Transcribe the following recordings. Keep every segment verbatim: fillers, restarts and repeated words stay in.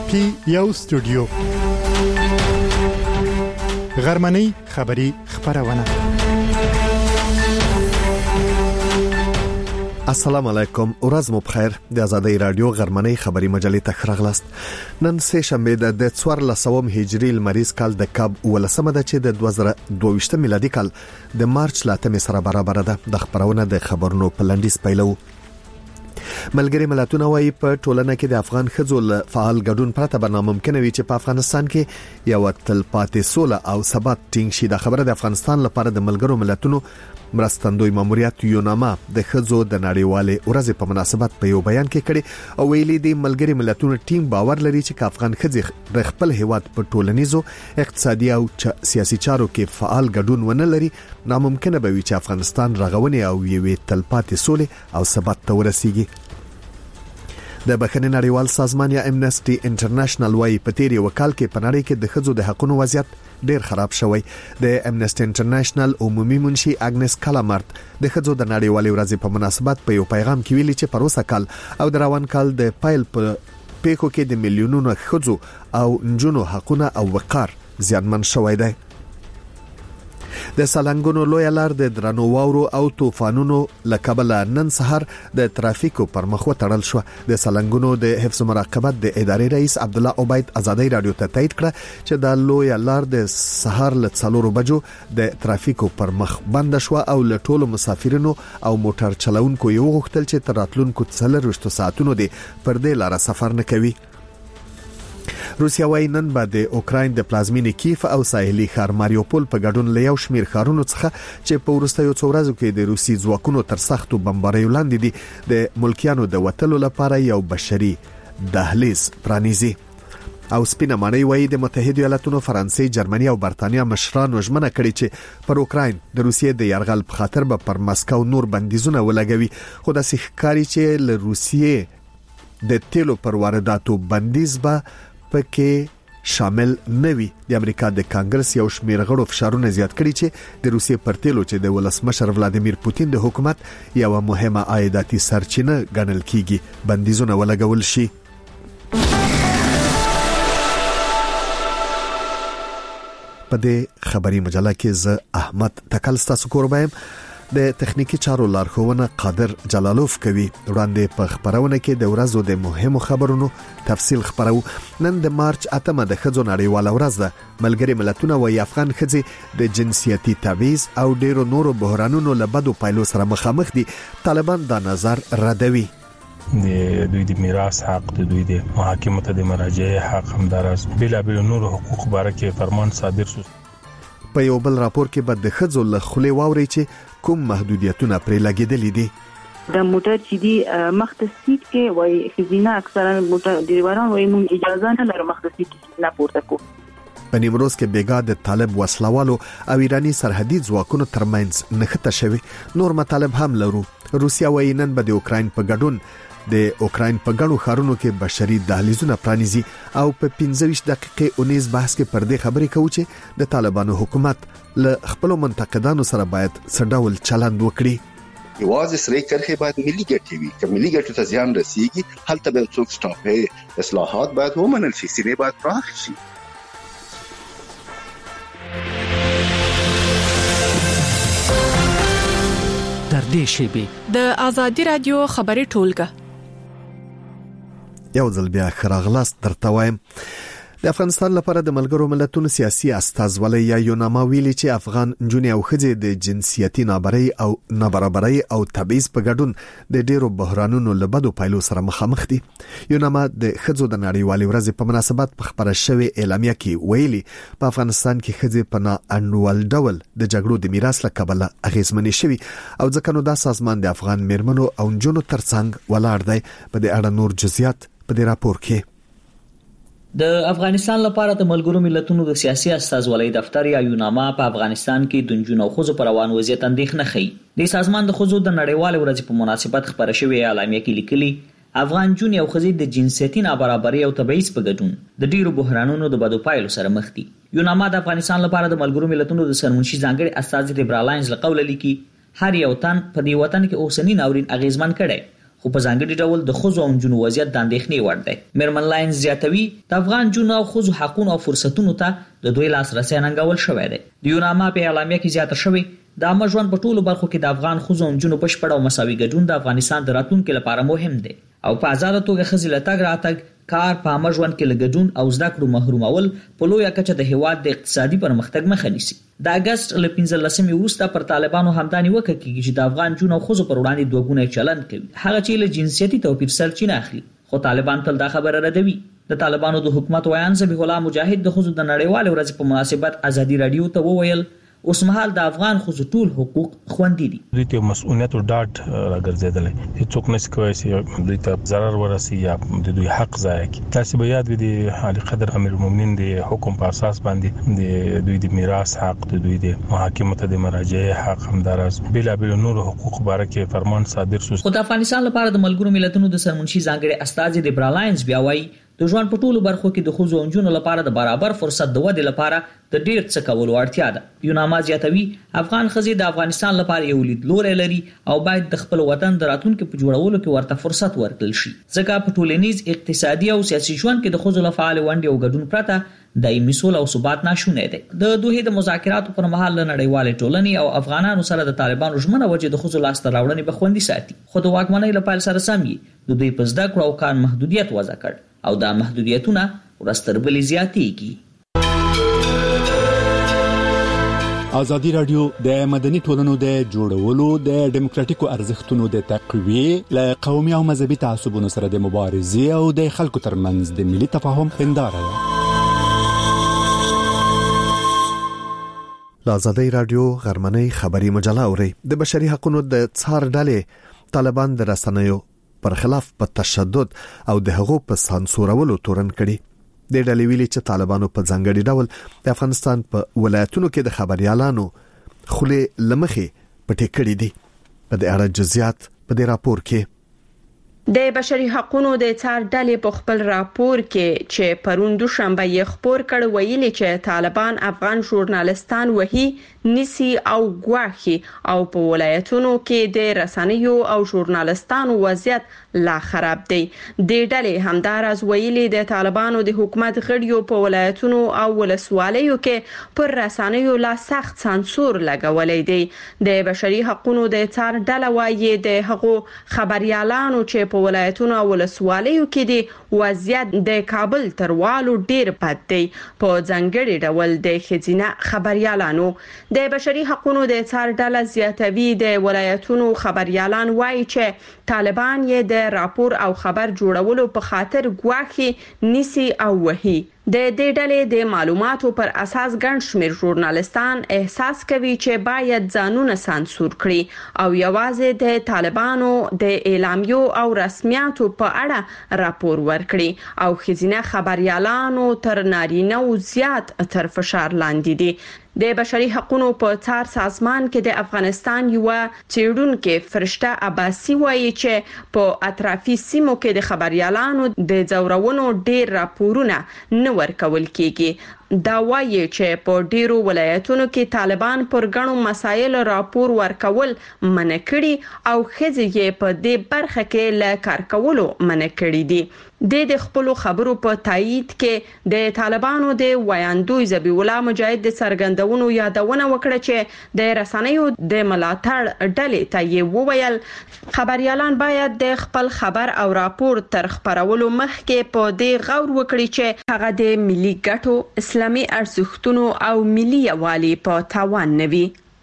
پی یو سټوډیو غرمنۍ خبری خبرونه. السلام علیکم، ورځ مو بخیر. د آزادۍ رادیو غرمنۍ خبری مجلې ته خراغلاست. نن سه شنبه د څوارلس سوم هجری لمریز کال د کاب ولسمه ده چې د دوه زره دوه ویشت میلادي کال د مارچ لاتمه سره برابر ده. د خبرونه د خبرونو په لنډیز پیلو. ملګری ملتونه وايي په ټولنه کې د افغان ښځو له فعال ګډون پرته به ناممکن وي چې په افغانستان کې یو تلپاتې سوله او ثبات ټینګ شي. د خبره د افغانستان لپاره د ملګرو ملتونو مرستندوی ماموریت یوناما د ښځو د نړیوالې ورځې په مناسبت په یو بیان کې کړي او ویلي دي ملګری ملتونو ټیم باور لري چې افغان ښځې د خپل هیواد په ټولنیزو اقتصادي او سیاسي چارو کې فعال ګډون ونه لري ناممکن به وي چې افغانستان رغونې او یوې تلپاتې سولې او ثبات ته ورسیږي. د بخښنې نړیوال سازمان یا امنسټي انټرنیشنل وايي په تیر یو کال کې په نړۍ کې د ښځو د حقوقو وضعیت ډیر خراب شوی. د امنسټي انټرنیشنل عمومي منشي اګنس کالامارت د ښځو د نړیوالې ورځې په مناسبت په یو پیغام کې ویلي چې په روسا کال او د روان کال د پایل په پیکو کې د میلیونونو ښځو او نجونو حقوقونه او وقار زیانمن شوی دی. د سالنګونو لوی لار د درنو واورو او طوفانونو لکبل نن سحر د ترافیکو پر مخ وتړل شو. د سالنګونو د حفظ مراقبت د ادارې رئیس عبد الله عبید آزادۍ رادیو ته تایید کړ چې د لوی لار د سحر ل څلورو بجو د ترافیکو پر مخ بند شو او له ټولو مسافرینو او موټر چلونکو یو غوښتل چې تراتلونکو څلرويشت ساعتونو د پر دې لار سفر نه کوي. روسیا وايي نن به د اوکراین د پلازمینې کیف او ساحلي ښار ماریوپول په ګډون له یو شمیر ښارونو څخه چې په وروستیو څو ورځو کې د روسي ځواکونو تر سختو بمباریو لاندې دي د ملکیانو د وټلو لپاره یو بشري دهلیز پرانیزي. او سپینه مانی وايي د متحده ایالاتونو فرانسې جرمني او برتانیا مشرانو ژمنه کړې چې پر اوکراین د روسیې د یرغل په خاطر به پر مسکو نور بندیزونه ولګوي. خو د سیخکاری چې له روسیې د تیلو پر وارداتو بندیز به پکې شامل نوي. د امریکا د کانګرس یو شمېر غړو فشارونه زیات کړي چې د روسیې پر تیلو چې د ولسمشر ولادیمیر پوتین د حکومت یو مهمه عایداتي سرچینه ګڼل کیږي بندیزونه ولګول شي. په دې خبري مجله کې زه احمد تکل ستاسو کوربایم. د تخنیکی چارو لارښوونه قادر جلالوف کوي. وړاندې په خبرونه کې د ورځو د مهمو خبرونو تفصیل خبرو. نن د مارچ اتمه د ښځو نړیواله ورځ ده. ملګری ملتونه وايي افغان ښځې د جنسیتي تبعیض او ډیرو نورو بحرانونو له بدو پایلو سره مخامخ دي. طالبان دا نظر ردوي. د دوی د میراث حق، د دوی د محاکمه ته د مراجعه حق، همدارس بلا بلا نور حقوق بارکه فرمان صادر شو. په یو بل راپور کې به د ښځو له خولې واوري چې کوم محدودیتونه پرې لګیدلې دي. د موټر چې دی مختصیت کې وای خزینه اکثرا موټر ډریوران وای مونږ اجازه نه لرو مختصیت نه پورته کو. په نیمروز کې بیګا د طالب وسلوالو او ایرانی سرحدي ځواکونو ترمنځ نښته شوی. نور مطالب هم لرو. روسیا وای نن به د اوکراین په ګډون د اوکراین په ګڼو ښارونو کې بشري دهلیزونه پرانیزي او په پنځه ویشت دقیقې اونیز بحث کې پر دې خبرې کوي چې د طالبانو حکومت له خپل منتقدانو سره باید څه ډول چلند وکړي. یوازې سره کرخه باید ملي ګټې وي. که ملي ګټو ته زیان رسیږي هلته به څوک سټاپې اصلاحات باید ومنل شي، سینې باید پراخ شي. در دې شیبه د آزادۍ رادیو خبري ټولګه یو ځل بیا خراغلاست درته وایم. د افغانستان لپاره د ملګرو ملتونو سیاسي استازولۍ یا یوناما ویلي چې افغان جنونی او ښځې د جنسیتي نابرابرۍ او نابرابرۍ او تبعیض په ګډون د ډیرو بحرانونو له بدو پایلو سره مخامخ دي. یوناما د ښځو د نړیوالې ورځې په مناسبت په خبره شوې اعلامیه کې ویلي په افغانستان کې ښځې په نا انډول ډول د جګړو د میراث له کبله اغیزمنې شوي او ځکه نو دا سازمان د افغان میرمنو او نجونو ترڅنګ ولاړ دی. په دې اړه نور جزئیات په دې راپور کې. د افغانستان لپاره د ملګرو ملتونو د سیاسي استازولۍ دفتر یا یوناما په افغانستان کې د نجونو او ښځو پر روان وضعیت اندېښنه ښيي. د سازمان د ښځو د نړیوالې ورځې په مناسبت خبره شوې اعلامیه کې لیکلي افغان جنونی او ښځې د جنسیتي نابرابرۍ او تبعیض په ګډون د ډیرو بحرانونو د بدو پایلو سره مخ دي. یوناما د افغانستان لپاره د ملګرو ملتونو د سرمنشي ځانګړي استازي د برالانز له قوله لیکي هر یو تن په دې وطن کې اوسنی ناورین اغیزمن کړي خو په ځانګړي ډول د ښځو او نجونو وضعیت د اندېښنې وړ دی. میرمن لاینز زیاتوي د افغان نجونو او ښځو حقونو او فرصتونو ته د دوی لاسرسی ننګول شوی دی. د یوناما په اعلامیه کې زیاته شوی د عامه ژوند په ټولو برخو کې د افغان ښځو او نجونو بشپړ او مساوي ګډون د افغانستان د راتلونکي لپاره مهم دی او په آزاده توګه ښځې له تګ راتګ کار په عامه ژوند کې له ګډون او زده کړو محرومول په لویه کچه د هیواد د اقتصادي پرمختګ مخه نیسي. د اگست له پنځلسمې وروسته پر طالبانو همدا نیوکه کیږي چې د افغان نجونو او ښځو پر وړاندې دوه ګونی چلند کوي، هغه چې له جنسیتي توپیر سرچینه اخلي. خو طالبان تل دا خبره ردوي. د طالبانو د حکومت ویان ذبیح الله مجاهد د ښځو د نړیوالې ورځې په مناسبت ازادي رادیو ته وویل اوس مهال د افغان ښځو ټول حقوق خوندي دي. دوی ته مسؤلیت او ډاډ راګرځیدل، هیڅوک نشي کولی چې دوی ته ضرر ورسي یا د دوی حق ضایع کړي. تاسو به یاد وي د عالی قدر امیر المؤمنین د حکم په اساس باندې د دوی د میراث حق، د دوی د محاکمه ته د مراجعه حق، همدارس بلا بلا نور حقوق باره کې فرمان صادر شو. خو د افغانستان لپاره د ملګرو ملتونو د سرمنشي ځانګړي استازي د برالاینز بیا وایي د ژوند په ټولو برخو کې د ښځو او نجونو لپاره د برابر فرصت د ودې لپاره د ډېر څه کولو اړتیا ده. یوناما زیاتوي افغان ښځې د افغانستان لپاره یو لیدلوری لري او باید د خپل وطن د راتلونکي په جوړولو کې ورته فرصت ورکړل شي، ځکه په ټولنیز، اقتصادي او سیاسي ژوند کې د ښځو له فعال ونډې او ګډون پرته دایمي سوله او ثبات ناشونی دی. د دوه د مذاکراتو پر مهال له نړیوالې ټولنې او افغانانو سره د طالبانو ژمنه وجه د ښځو لاسته راوړنې به خوندي ساتي، خو د واکمنۍ له پیل سره سم یې د دوی په زده کړو او کار محدودیت وضع کړ او دا محدودیتونه ورځ تر بلې زیاتېږي. ازادي رادیو د مدني ټولنو د جوړولو د ډیموکراتیکو ارزښتونو د تقویې له قومي او مذهبي تعصبونو سره د مبارزې او د خلکو ترمنځ د ملي تفاهم هنداره ده. ازادي رادیو غرمنۍ خبري مجله اوري. د بشري حقوقو د څار ډلې طالبان د رسنیو پر خلاف په تشدد او د هغو په سانسورولو تورن کړي. د ډلې ویلي چې طالبانو په ځانګړي ډول د افغانستان په ولایتونو کې د خبريالانو خولې لمخې پټې کړې دي. په دې اړه جزئیات په دې راپور کې. د بشري حقوقو د څار ډلې په خپل راپور کې چې پرون دوشنبه یې خبر کړ ویلي چې طالبان افغان ژورنالستان وهي، نسی او ګواخي او په ولایتونو کې د رسنیو او ژورنالستانو وضعیت لا خراب دی. د ډلې همدارز ویلي د طالبانو د حکومت غړیو په ولایتونو او ولسوالیو کې پر رسنیو لا سخت سانسور لګولې دی. د بشري حقوقو د څار ډله وايي د هغو خبريالانو چې په ولایتونو او ولسوالیو کې دی وضعیت د کابل تروالو ډیر بد دی. په ځانګړي ډول د خزینه خبريالانو د بشري حقوقو د څار ډله زیاتوي د ولایتونو خبريالان وایي چې طالبان یې د راپور او خبر جوړولو په خاطر ګواخي، نسی او وهي. د دې ډلې د معلوماتو پر اساس ګڼ شمېر ژورنالستان احساس کوي چې باید ځانونه سانسور کړي او یوازې د طالبانو د اعلامیو او رسمیاتو په اړه راپور ورکړي او خزینه خبريالانو تر نارینه او زیات تر فشار لاندې دي. د بشري حقوقو په څار سازمان کې د افغانستان یو چیرونکو فرشته عباسی وایي چې په اطرافي سیمو کې د خبريالانو د ځورونو ډیر راپورونه نه ورکول کیږي. دا وایي چې په ډیرو ولایتونو کې طالبان پر غنو مسایل راپور ورکول منع کړي او خزي یې په دې برخه کې له کار کولو منع کړي دي. د د خپل خبرو په تایید کې د طالبانو د ویاندوی ذبیح الله مجاهد د سرګندونو یادونه وکړه چې د رسنیو د ملاتړ ډلې ته یې وویل خبريالان باید د خپل خبر او راپور تر خبرولو مخکې په دې غور وکړي چې هغه د ملي ګټو، اسلامي ارزښتونو او ملي یووالي په تاوان نه وي.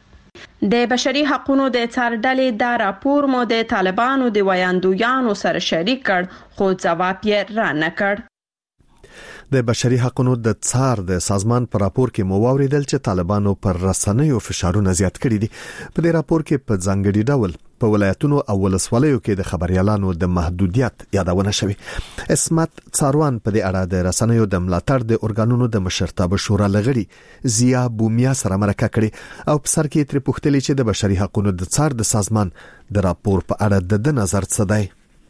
د بشري حقوقو د څار ډلې دا راپور مو د طالبانو د ویاندویانو سره شریک کړ خو ځواب یې را نه کړ. د بشري حقوقو د څار د سازمان په راپور کې مو واوریدل چې طالبانو پر رسنیو فشارونه زیات کړي دي. په دې راپور کې په ځانګړي ډول په ولایتونو او ولسوالیو کې د خبريالانو د محدودیت یادونه شوی. اسمت څاروان په دې اړه د رسنیو د ملاتړ د ارګانونو د مشرتابه شورا لغړي زیا بومیا سره مرکه کړي او په سر کې تر پوښتنې چې د بشري حقوقو د څار د سازمان د راپور په اړه د نظر څه دی.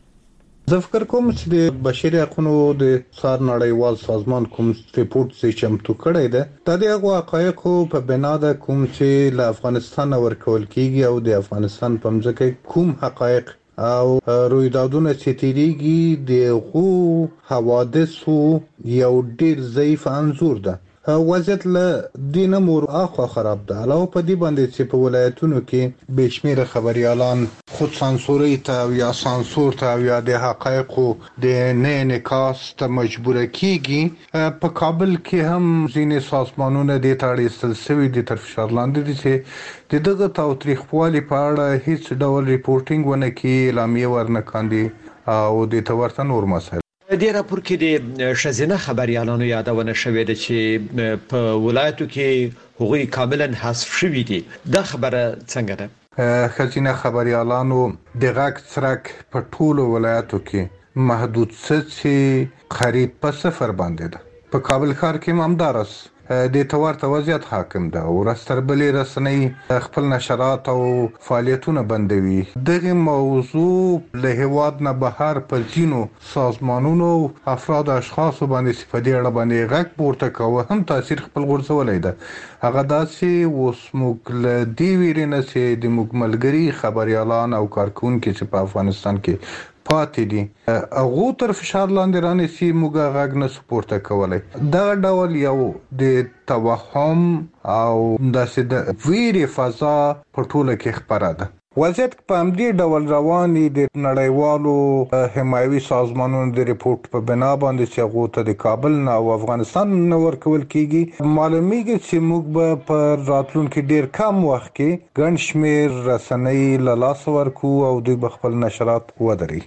زه فکر کوم چې د بشري حقوقو د څار نړیوال سازمان کوم ریپورت چې چمتو کړی دی د دې حقایقو په بنا د کوم چې له افغانستان ورکول کیږي او د افغانستان په مځکه کوم حقایق او رویدادونه چې تیریږي د غو حوادثو یو ډیر ضعیف انزور ده. وضعیت له دینه مور اخوا خراب ده. علاوه په دې باندې چې په ولایتونو کې بشمیره خبريالان خود سانسوري ته یا سانسور ته یا د حقایقو د نه انعکاس ته مجبور کیږي. په کابل کې هم ځینې سازمانونه د تاړي سلسوي د طرف فشار لاندې دي چې د دغه تاریخوالي په اړه هیڅ ډول ریپورتینګ ونه کوي، اعلامیه ورنه کاندي او د تورته نور مسایل. د راپور کې د شزینه خبريالانو یادونه شوې ده چې په ولایتو کې هغوی کاملا حذف شوي دي. دا خبره څنګه ده؟ شزینه خبريالانو د غاک څرک په ټولو ولایتو کې محدود څه قریب په صفر باندې ده. په کابل ښار کې همدارس د تورته وضعیت حاکم ده او راستربلې رسنۍ خپل نشرات او فعالیتونه بندوي. دغه موضوع له هواد نه بهر په ځینو سازمانونو افراد اشخاص باندې صفدي اړه باندې غږ پورته کوي هم تاثیر خپل غورځولای ده. هغه داسې اوس موږ له دې ویرینه چې د مګملګری خبريالان او کارکونکو چې په افغانستان کې پاتې دي هغه تر فشار لاندې رانیسي موږ غږ نه سپورته کولای. دا ډول یو د توهم او داسې د ویری فضا په ټوله کې خبره ده. وضعیت په همدې ډول رواني د نړیوالو حمایوي سازمانونو د ریپورت په بنا باندې چې هغه ته د کابل نه او افغانستان نه ورکول کیږي. معلومیږي چې موږ به په راتلونکي ډیر کم وخت کې ګڼ شمیر رسنۍ له لاس ورکو او دوی به خپل نشرات ودري.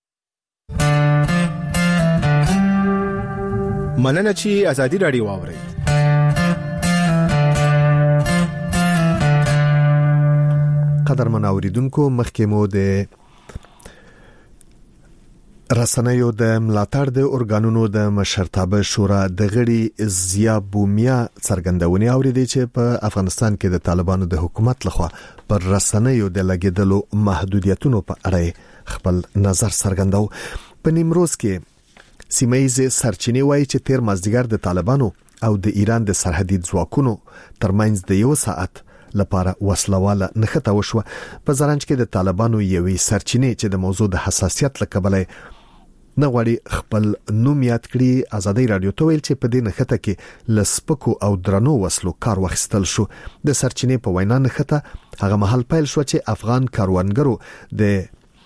مننه چې ازادي رادیو واوري. قدرمن اوریدونکو، مخکې مو د رسنیو د ملاتړ د ارګانونو د مشرتابه شورا د غړي زیا بومیا څرګندونې اوریدي چې په افغانستان کې د طالبانو د حکومت لخوا پر رسنیو د لګیدلو محدودیتونو په اړه خپل نظر څرګنداو. په نیمروز کې سیمایي سرچینې وایي چې تیر مازدیګر د طالبانو او د ایران د سرحدي ځواکونو ترمنځ د یو ساعت لپاره وسلواله نښته وشوه. په زرنج کې د طالبانو یوې سرچینې چې د موضوع د حساسیت له کبله نه غواړي خپل نوم یاد کړي، ازادي رادیو ته ویل چې په دې نښته کې لسپکو او درنو وسلو کار واخیستل شو. د سرچینې په وینا نښته هغه محل پیل شو چې افغان کاروانګرو د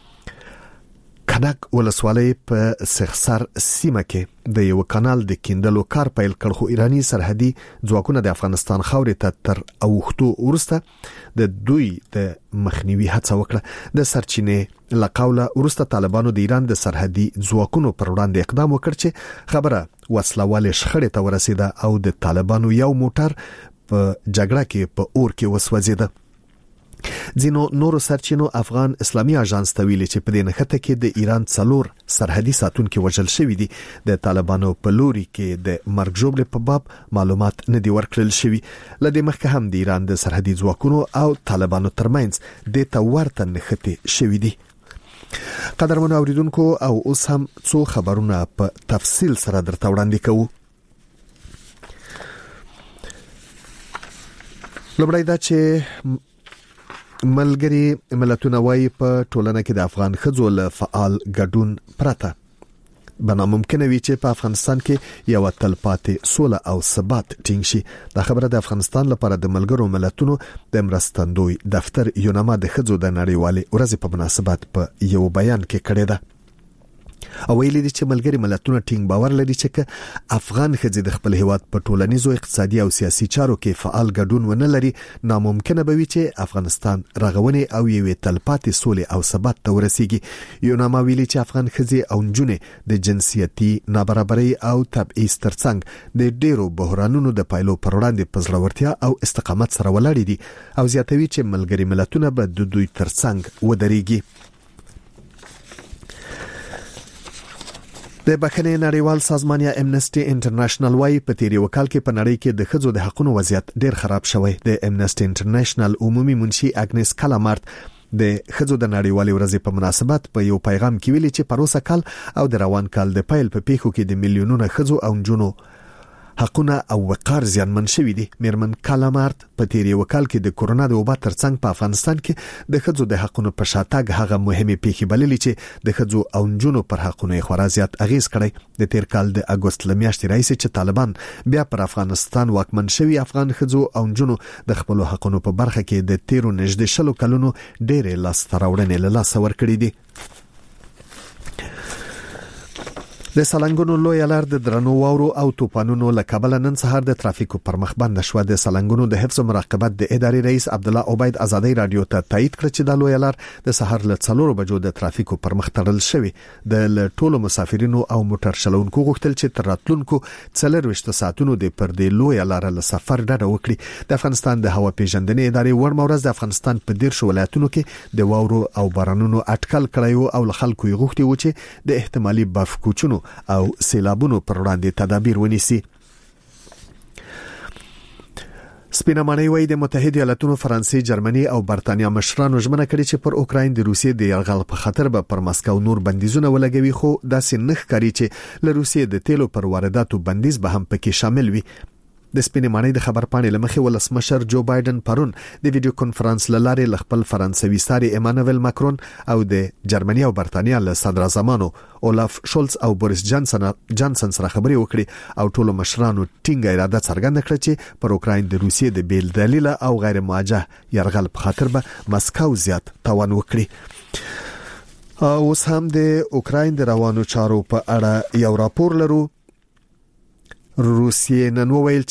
کنک ولسوالۍ په سخسر سیمه کې د یو کانال د کیندلو کار پیل کړ، خو ایرانی سرحدي ځواکونه د افغانستان خاورې ته تر اوختو ورسته د دوی د مخنیوي هڅه وکړه. د سرچینې لقوله ورسته طالبانو د ایران د سرحدي ځواکونو پر وړاندې اقدام وکړ چې خبره وسلواله شخړې ته ورسیده او د طالبانو یو موټر په جګړه کې په اور کې وسوځیده. ځینو نورو سرچینو افغان اسلامي اژانس ته ویلي چې په دې نښته کې د ایران څلور سرحدي ساتونکو وژل شوي دي. د طالبانو په لوري کې د مرګ ژوبلې په باب معلومات نه دي ورکړل شوي. لدې مخکې هم د ایران د سرحدي ځواکونو او طالبانو ترمنځ د تورته نښتې شوي دي. قدرمن اوریدونکو، او اوس هم څو خبرونه په تفصیل سره درته وړاندې کوو. لومړی دا چې ملګری ملتونه وايي په ټولنه کې د افغان ښځو له فعال ګډون پرته بنا ممکنه وي چې په افغانستان کې یو تلپاتې سوله او ثبات ټینګ شي. دا خبره د افغانستان لپاره د ملګرو ملتونو د مرستندوی دفتر یوناما د ښځو د نړیوالې ورځې په مناسبت په یو بیان کې کړی ده. او ویلي دي چې ملګری ملتونه ټینګ باور لري چې افغان ښځې د خپل هیواد په ټولنیزو، اقتصادي او سیاسي چارو کې فعال ګډون ونه لري، ناممکنه به وي چې افغانستان رغونې او یوې تلپاتې سولې او ثبات ته ورسیږي. یوناما ویلي چې افغان ښځې او نجونې د جنسیتي نابرابرۍ او تبعیض ترڅنګ د ډیرو بحرانونو د پایلو پر وړاندې په زړورتیا او استقامت سره ولاړ دي او زیاتوي چې ملګری ملتونه به د دوی ترڅنګ ودرېږي. د بخښنې نړیوال سازمان یا امنسټي انټرنیشنل وايي په تیری وکال کې په نړۍ کې د ښځو د حقوقو وضعیت ډیر خراب شوی. د امنسټي انټرنیشنل عمومي منشي اګنس کلامارت د ښځو د نړیوالې ورځې په مناسبت په یو پیغام کې ویلي چې پروسه کال او د روان کال د پیل په پیښو کې د میلیونونو ښځو او نجونو حقونه او وقار زیانمن شوي دي. میرمن کالامارت په تیر یو کال کې د کورونا د وبا ترڅنګ په افغانستان کې د ښځو د حقونو په شاتګ هغه مهمه پیښه بللې چې د ښځو او نجونو پر حقونو خورا زیات اغیز کړی. د تیر کال د اگست لمیاشتې راځي چې طالبان بیا پر افغانستان واکمن شوي افغان ښځو او نجونو د خپل حقونو په برخه کې د تیرو نږدې شلو کلونو ډېرې لاسته راوړنې له لاسه ورکړې دي. د سالنګونو لوی لار د درنو واورو او طوفانونو له کبله نن سهار د ترافیکو پر مخ بند شو. د سالنګونو د حفظ او مراقبت د ادارې رئیس عبد الله عبید ازادي رادیو ته تایید کړ چې د لوی لار د سهار له څلورو بجو د ترافیکو پر مخ تړل شوی. د ټولو مسافرینو او موټر چلونکو غوښتل چې تر راتلونکو څلور وشت ساعتونو د پر د لوی لار له سفر ډډه وکړي. د افغانستان د هوا پیژندنې ادارې ور مورز د افغانستان په ډیر شو ولایتونو کې د واورو او بارانونو اټکل کړیو او له خلکو یې غوښتي و چې د احتمالي برف کوچونو او سیلابونو پر وړاندې تدابیر ونیسي. سپینمانه وی د متحده ایالاتونو، فرانسې، جرمني او برتانیا مشرانو ژمنه کړې چې پر اوکراین د روسیې د یرغل په خطر به پر مسکو نور بندیزونه ولګوي، خو داسې نه ښکاري چې له روسیې د تیلو پر وارداتو بندیز به هم پکې شامل وي. د سپینمانه د خبر پاڼې لمخې ولسمشر جو بایدن پرون د ویډیو کانفرنس لاره خپل فرانسوي ساري ایمانوئل ماکرون او د جرمني او برتانیا له صدر اعظمانو اولاف شولز او بوریس جانسن جانسن سره خبرې وکړي او ټولو مشرانو ټینګه اراده څرګنده کړه چې پر اوکراین د روسیې د بیل دلیل او غیر موجه یرغل په خاطر به مسکو زیات تاوان وکړي. اوس هم د اوکراین د روانو چارو په اړه یو راپور لرو. روسیې نن وویل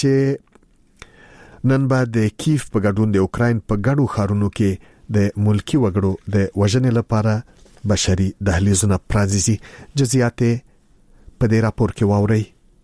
چې نن بعد د کیف په ګډون د اوکراین په ګډو ښارونو کې د ملکی وګړو د وژنې لپاره بشري دهلیزونه پرانیزي. جزئیات په دې راپور کې واورئ.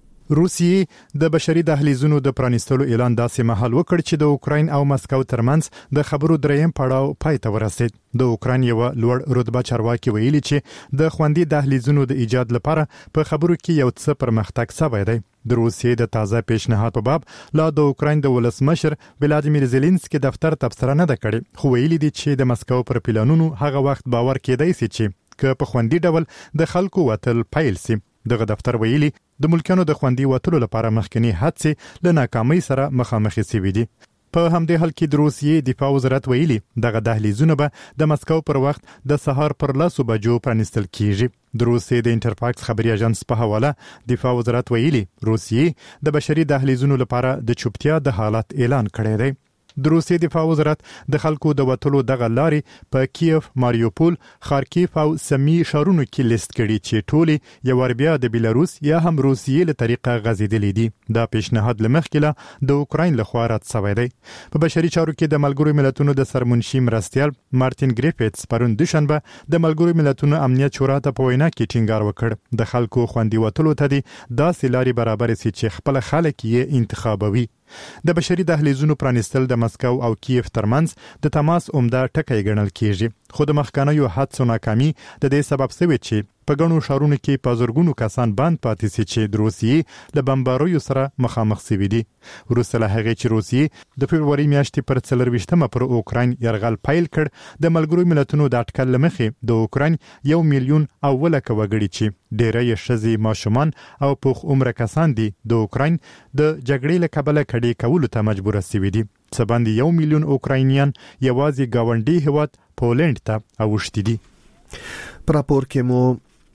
روسیې د بشري دهلیزونو د پرانیستلو اعلان داسې مهال وکړ چې د اوکراین او مسکو ترمنځ د خبرو دریم پړاو پای ته ورسید. د اوکراین یو لوړ رتبه چارواکي ویلي چې د خوندي دهلیزونو د ایجاد لپاره په خبرو کې یو څه پرمختګ شوی دی. د روسیې د تازه پیشنهاد په باب لا د اوکراین د ولسمشر ولادیمیر زيلنسکي دفتر تبصره نه کړې، خو ویلي دي چې د مسکو پر پلانونو هغه وخت باور کېدای شي چې که په خوندي ډول د خلکو وتل پیل شي. دغه دفتر ویلي د ملکانو د خوندي وتلو لپاره مخکنی هڅې له ناکامۍ سره مخامخ شوي دي. په همدې حال کې د روسیې دفاع وزارت ویلي دغه دهلیزونه به د مسکو پر وخت د سهار پر لاسو بجو پرانیستل کیږي. د روسیې د انټرفاکس خبري اژانس په حواله دفاع وزارت ویلي روسیې د بشري دهلیزونو لپاره د چوپتیا د حالت اعلان کړی دی. د روسیې دفاع وزارت د خلکو د وټلو دغه لارې په کیف، ماریوپول، خارکیف او سمی ښارونو کې لیست کړي چې ټولې یو ور بیا د بیلاروس یا هم روسیې له طریقه غځېدلې دي. دا پیشنهاد لمخکې له د اوکراین لخوا رد شوی دی. په بشري چارو کې د ملګرو ملتونو د سرمنشي مرستیال مارټین ګریفټس پرون دوشنبه د ملګرو ملتونو امنیت شورا ته په وینا کې ټینګار وکړ د خلکو خوندي وټلو ته دي داسې لارې برابر سي چې خپل خلک یې انتخابوي. د بشري دهلیزونو پرانیستل د مسکو او کیف ترمنځ د تماس عمده ټکی ګڼل کیږي، خو د مخکنیو هڅو ناکامي د دې سبب شوی چې په ګڼو ښارونو کې په زرګونو کسان بند پاتې سي چې د روسیې له بمباریو سره مخامخ شوي دي. وروسته له هغې چې روسیې د فبروري میاشتې پر څلرویشتمه پر اوکراین یرغل پیل کړ، د ملګرو ملتونو د اټکل له مخې د اوکراین یو میلیون او ولکه وګړي چې ډېری ښځې، ماشومان او پوخ عمره کسان دي د اوکراین د جګړې له کبله کډې کولو ته مجبوره شوي دي. څه باندې یو میلیون اوکراینیان یوازې ګاونډي هیواد پولند ته اوښتي دي. په راپور کې مو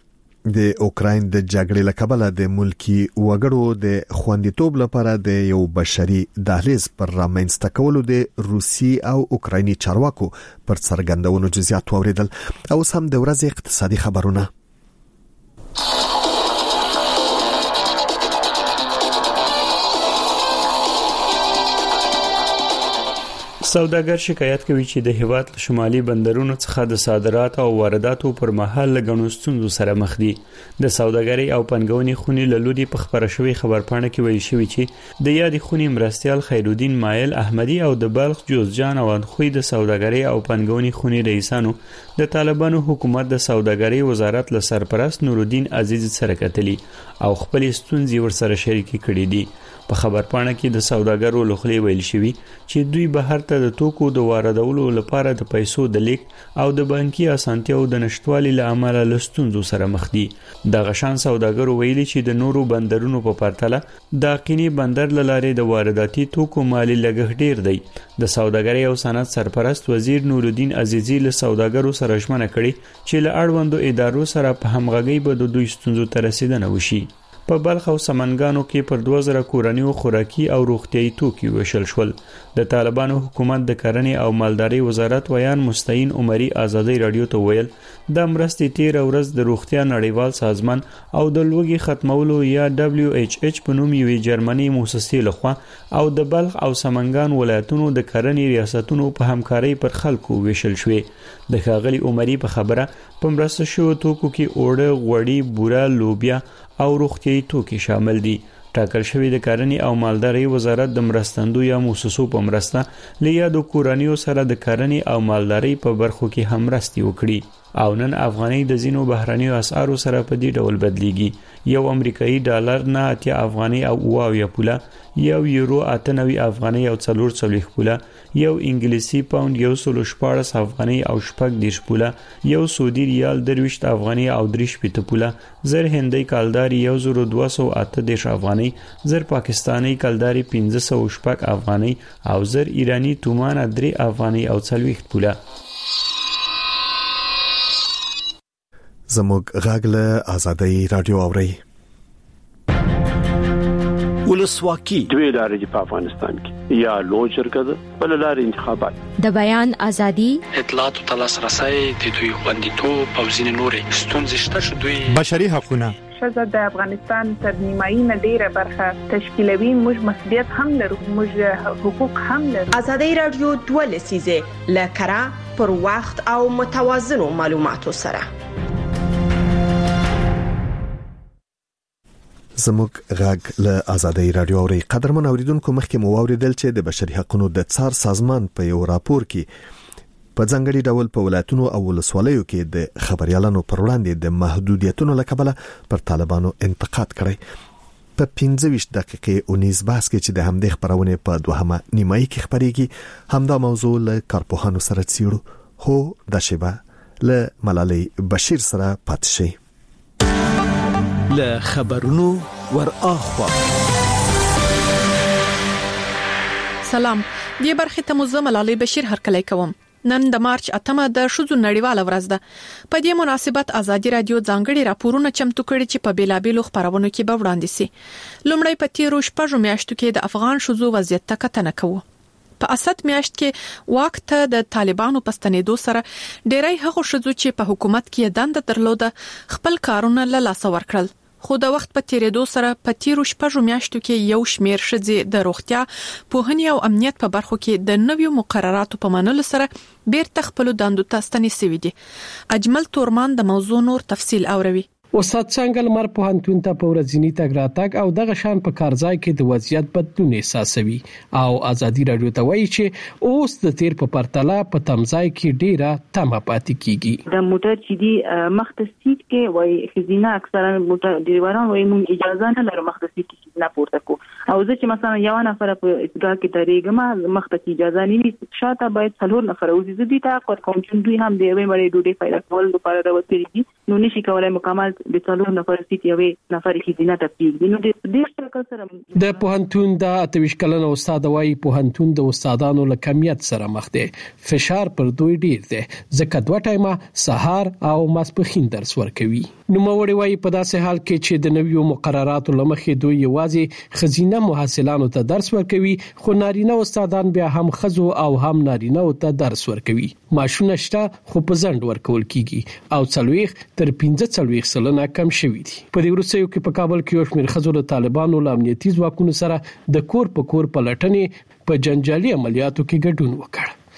د اوکراین د جګړې له کبله د ملکی وګړو د خوندیتوب لپاره د یو بشري دهلیز پر رامنځته کولو د روسي او اوکرایني چارواکو پر څرګندونو جزئیات واوریدل. اوس هم د ورځې اقتصادي خبرونه. سوداګر شکایت کوي چې د هیواد شمالي بندرونو څخه د صادرات او وارداتو پر مهال لګڼو ستونزو سره مخ دي. د سوداګرۍ او پنګونې خونې له لوري په خبره شوی خبرپاڼه کې ویل شوی چې د یادې خونې مرستیال خیرالدین مایل احمدی او د بلخ جوزجان او خوی د سوداګرۍ او پنګونې خونې رئیسانو د طالبانو حکومت د سوداګرۍ وزارت له سرپرست نورالدین عزیز سره کتلی او خپل ستونزې ورسره شریکې کړې دي. په خبرپاڼه کې د سوداګرو لخوا ویل شوی چې دوی بهر ته د توکو د واردولو لپاره د پیسو د لیک او د بانکي اسانتیاو د نشټوالي لامل لستونزو سره مخ دي. د غشان سوداګرو ویلي چې د نورو بندرونو په پرتله د قینی بندر لاره د وارداتي توکو مالی لګښت ډیر دی. د سوداګرۍ او صنعت سرپرست وزیر نورالدین عزیزی له سوداګرو سره ژمنه کړې چې له اړوندو ادارو سره په همغږۍ به د دوی ستونزو ته رسیدنه وشي. په بلخ او سمنګانو کې پر دوه زره کورنیو خوراکي او روغتيایي توکي وشل شول. د طالبانو حکومت د کرنې او مالداري وزارت ویان مستعین عمري ازادي رادیو ته ویل د مرستې تیر ورځ د روغتیا نړیوال سازمان او د لوګي ختمولو یا دبليو ایچ ایچ په نوم یوې جرمني مؤسسې لخوا او د بلخ او سمنګان ولایتونو د کرنې ریاستونو په همکارۍ پر خلکو وشل شوې. د ښاغلي عمري په خبره په مرسته شو توکو کې اوړه، غوړي، بوره، لوبیا او روغتيایي توکي شامل دي. ټاکل شوی د کرنې او مالدارۍ وزارت د مرستندو یا مؤسسو په مرسته لیا د کورنیو سره د کرنې او مالدارۍ په برخو کې هم مرستې وکړي. او نن افغاني د زینو بهرنیو اسعارو سره په دې ډول بدلیږي. یو امریکایي ډالر نه اتیا افغاني او واویا پوله، یو یورو اته نوي افغاني او څلور څلوېښت پوله، یو انګلیسي پاوند یو سل شپاړس افغاني او شپږ دېرش پوله، یو سعودي ریال درویشت افغاني او درې شپېته پوله، زر هندۍ کلداري یو زر دوه سوه اته دېرش افغاني، زر پاکستاني کلداري پنځه سوه شپږ افغاني او زر ایرانی تومان درې افغاني او څلوېښت پوله. زموږ غږ له آزادۍ رادیو اوري. ولسواکي دوی لارې په افغانستان کې یا لوی جرګه ده بل لارې انتخابات د بیان ازادي اطلاعات او تلاسرسي د دوی خوندیتوب او ځینې نورې ستونزې شته چې دوی بشري حقوقونه شزه د افغانستان تر نیمایي نه ډیره برخه تشکیلوي. موږ مسؤلیت هم لرو، موږ حقوق هم لرو. آزادۍ رادیو دوه لسیزه لکرا پر وخت او متوازنو معلوماتو سره. زموږ غږ له آزادۍ رادیو اوري. قدرمن اوریدونکو، مخکې مو اوریدل چې د بشري حقوقو د څار سازمان په یو راپور کې په ځانګړي ډول په ولایتونو او ولسوالیو کې د خبريالانو پر وړاندې د محدودیتونو لکبله پر طالبانو انتقاد کړی. په پنځه ویشت دقیقې اونیز باس کې چې د همدې خبرونه په دوهمه نیمایي کې خبريږي، همدا موضوع له کارپوهانو سره څیړو. هو د شبا له ملالۍ بشیر سره پات شي. له خبرونو ور اخوا سلام. دې برخه ته مزه ملالۍ بشیر هرکلی کوم. نن د مارچ اتمه د ښځو نړیواله ورځ ده. په دې مناسبت آزادي رادیو ځانګړي راپورونه چمتو کړي چې په بیلابېلو خبرونو کې به وړاندې سي. لومړی په تیرو شپږو میاشتو کې د افغان ښځو وضعیت ته کتنه کوو. په اسد میاشت کې واک ته د طالبانو پستنېدو سره ډېری هغو ښځو چې په حکومت کې دنده درلوده خپل کارونه له لاسه ورکړل. خو د وخت په تیریدو سره په تیرو شپږو میاشتو کې یو شمېر ښځې د روغتیا، پوهنې او امنیت په برخو کې د نویو مقرراتو په منلو سره بیرته خپل دندو ته ستنې شوې دي. اجمل تورمان د موضوع نور تفصیل اوروي. استاد څنګه لمر پوهنتون ته په ورځنی تګ راتګ او دغه شان په کارځای کې د وضعیت بدلون احساسوي او آزادي رادیو ته وایي چې اوس د تیر په پرتله په تمځای کې ډیره تمه پاتې کیږي. د موټر چې دی مختص سیټ کې وایي خزینه اکثرا موټر ډریوران وایي مونږ اجازه نه لرو مختص سیټ کې نه پورته کو او زه چې مثلا یو نفر په اسګا کې درېګم مختص اجازه نه وي شاته باید څلور نفر اوسي زه دې ته کوم چې دوی هم دی وایي مړې ډوډۍ پیدا کول لپاره راوځي نو نشي کولای مکمل د څلور نفر سیټ یوې نفر خزینه ته پیږي. نو د دې شکل سره د پوهنتون د اتویش کلن استاد وایي پوهنتون د استادانو له کمیت سره مخ دی. فشار پر دوی ډیر دی ځکه دوه ټایمه سهار او ماسپخین درس ورکوي. نو موري وایي په داسې حال کې چې د نویو مقرراتو لمخې دوی یوازې خزینه محصلانو ته درس ورکوي خو نارینه استادان بیا هم خزو او هم نارینه ته درس ورکوي. ماشونه شته خو په ځند ورکول کیږي او څلويخ تر پنځه څلويخ سلنه کم شوی دي. په دې وروستیو کې په کابل کې یو شمېر خزو له طالبانو له امنیتي ځواکونو سره د کور په کور پلټنې په جنجالي عملیاتو کې ګډون وکړ.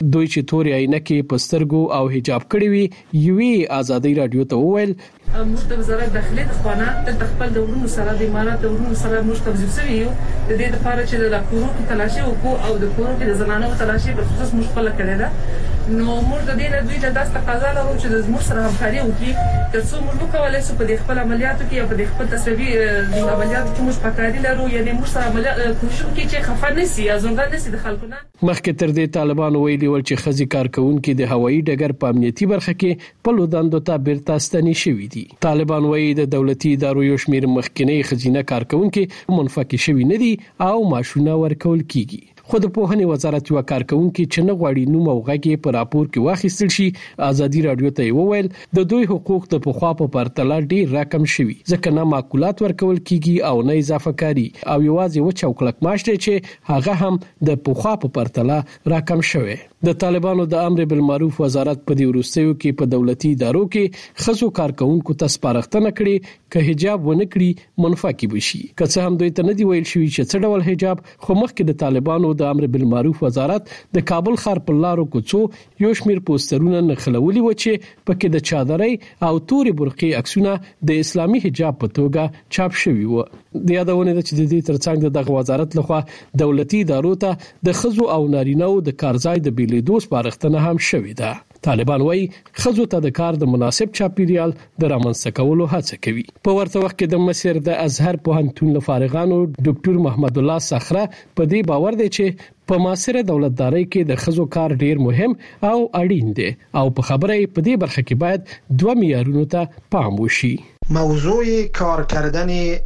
دوی چې توري عینکې پسترګو او حجاب کړی وي یوې ازادي رادیو ته وویل موږ د وزارت داخلي د خوانه د خپل د ورونو سره د امارات د ورونو سره موږ توجه سوي یو د دې لپاره چې د کورو کې تلاشي وکړو او د کورو کې د زنانو تلاشي په خصوص موږ خپل کړی دا نو موږ د دې نه دوی ته داسې تقاضا لرو چې د موږ سره همکاري وکړي ترڅو موږ وکولای شو په خپل عملیاتو کې او په خپل تصویري عملیاتو کې موږ پکاري لرو یعنی موږ سره عملیات کوشش وکړي چې خفه نشي ازونګل نشي د خلکو نه. مخکې تر دې طالبان ویلي ول چې خزي کارکونکو د هوایي ډګر په امنیتي برخه کې په لوداندو ته بیرته ستنې شوې دي. طالبان وایي د دولتي ادارو یو شمېر مخکنی خزینه کارکونکو منفکې شوي نه دي او معاشونه ورکول کیږي. خو د پوهنې وزارت یو کارکونکو چې نه غواړي نوم او غږی په راپور کې واخیستل شي ازادي رادیو ته وویل د دوی حقوق د پخوا په پرتله ډیر راکم شوي ځکه نه معقولات ورکول کیږي او نه اضافه کاری او یوازې و چوکلک معاش دی چې هغه هم د پخوا په پرتله راکم شوی. د طالبانو د امر بالمعروف وزارت په دې وروستیو کې په دولتي ادارو کې خزو کارکونکو ته سپارښتنه کړې چې حجاب ونه کړي منفکې بشي. که څه هم دوی ته نه دی ویل شوی چې څه ډول حجاب خو مخکې د طالبانو د امر بالمعروف وزارت د کابل ښار په لارو کوڅو یو شمېر پوسټرونه نخلولي و چې پکې د چادرۍ او تورې برقې عکسونه د اسلامي حجاب په توګه چاپ شوي و. د یادونه ده چې د دې ترڅنګ دغه وزارت لخوا دولتي ادارو ته د خزو او نارینه‌و د کارځای د لیدو سپارښتنه هم شوې ده. طالبان وايي خزو ته د کار د مناسب چاپیریال د رامنځته کولو هڅه کوي. په ورته وخت کې د مصر د ازهر پوهنتون لفارغانو ډاکټر محمد الله صخره په دې باور دی چې په معاصره دولتداري کې د خزو کار ډیر مهم او اړین دی او په خبره په دې برخه کې باید دوه معیارونو ته پام وشي. موضوع کار کردن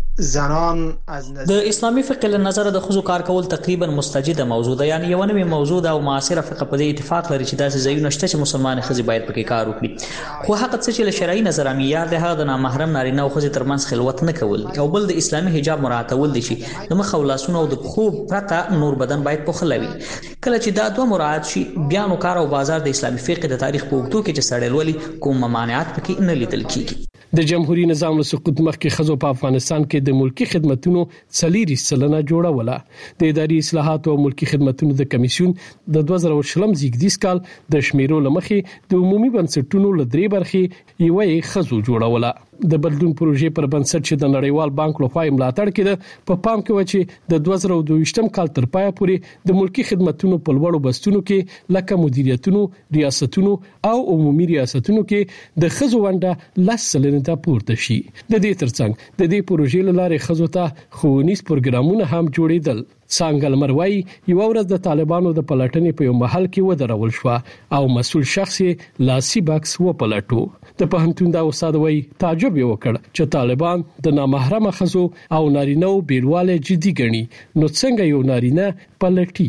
زنان از نظر د اسلامي فقه له نظر د خزو کار کول تقریبا مستجده موضوع ده یعنی یو نوې موضوع ده او معاصره فقه په دې اتفاق لري چې داسې ځایونه شته چې مسلمان خزي باید پکې کار وکړي. خو هغه څه چې له شرعي نظر معیار ده هغه د نامحرم نارینه او خزي ترمنځ خلوت نه کول او بل د اسلامي حجاب مراعاتول دي چې د مخ او لاسونو او د پښو پرته نور بدن باید پوښلوي. کله چې دا دوه مراعات شي بیا نو کار او بازار د اسلامي فقه د تاریخ په وګړو کې چې سړی ولي کوم ممانعات پکې نه لیدل کیږي. د جمهوریت نظام له سقوط مخکې خزو په افغانستان کې د ملکی خدماتو څلوري سلنه جوړوله. د اداري اصلاحات او ملکی خدماتو د کمیسیون د دوه زره شلم زیږدیز کال د شمیرو لمخې د عمومي بنسټونو له درې برخې یوې خزو جوړوله. د بدلون پروژې پر بنسټ چې د نړیوال بانک لخوا ملاتړ کړي په پام کې و چې د دوه زره دوه ویشتم کال تر پایه پورې د ملکی خدماتو په لوړو بستونو کې لکه مدیریتونو ریاستونو او عمومي ریاستونو کې د خزو ونده لس سلنه ته پورته شي. د دې ترڅنګ د دې پروژې لاره خزو ته ښوونیز پروګرامونه هم جوړیدل. څنګه لمروي یو ورځ د طالبانو د پلاتنې په یو محل کې ودرول شو او مسول شخص لاسي بکس و پلاتو. د پوهنتون د استاد وای تعجب وکړ چې طالبان د نامحرم خزو او نارینه بیرواله جدي ګڼي نو څنګه یو نارینه پلټي.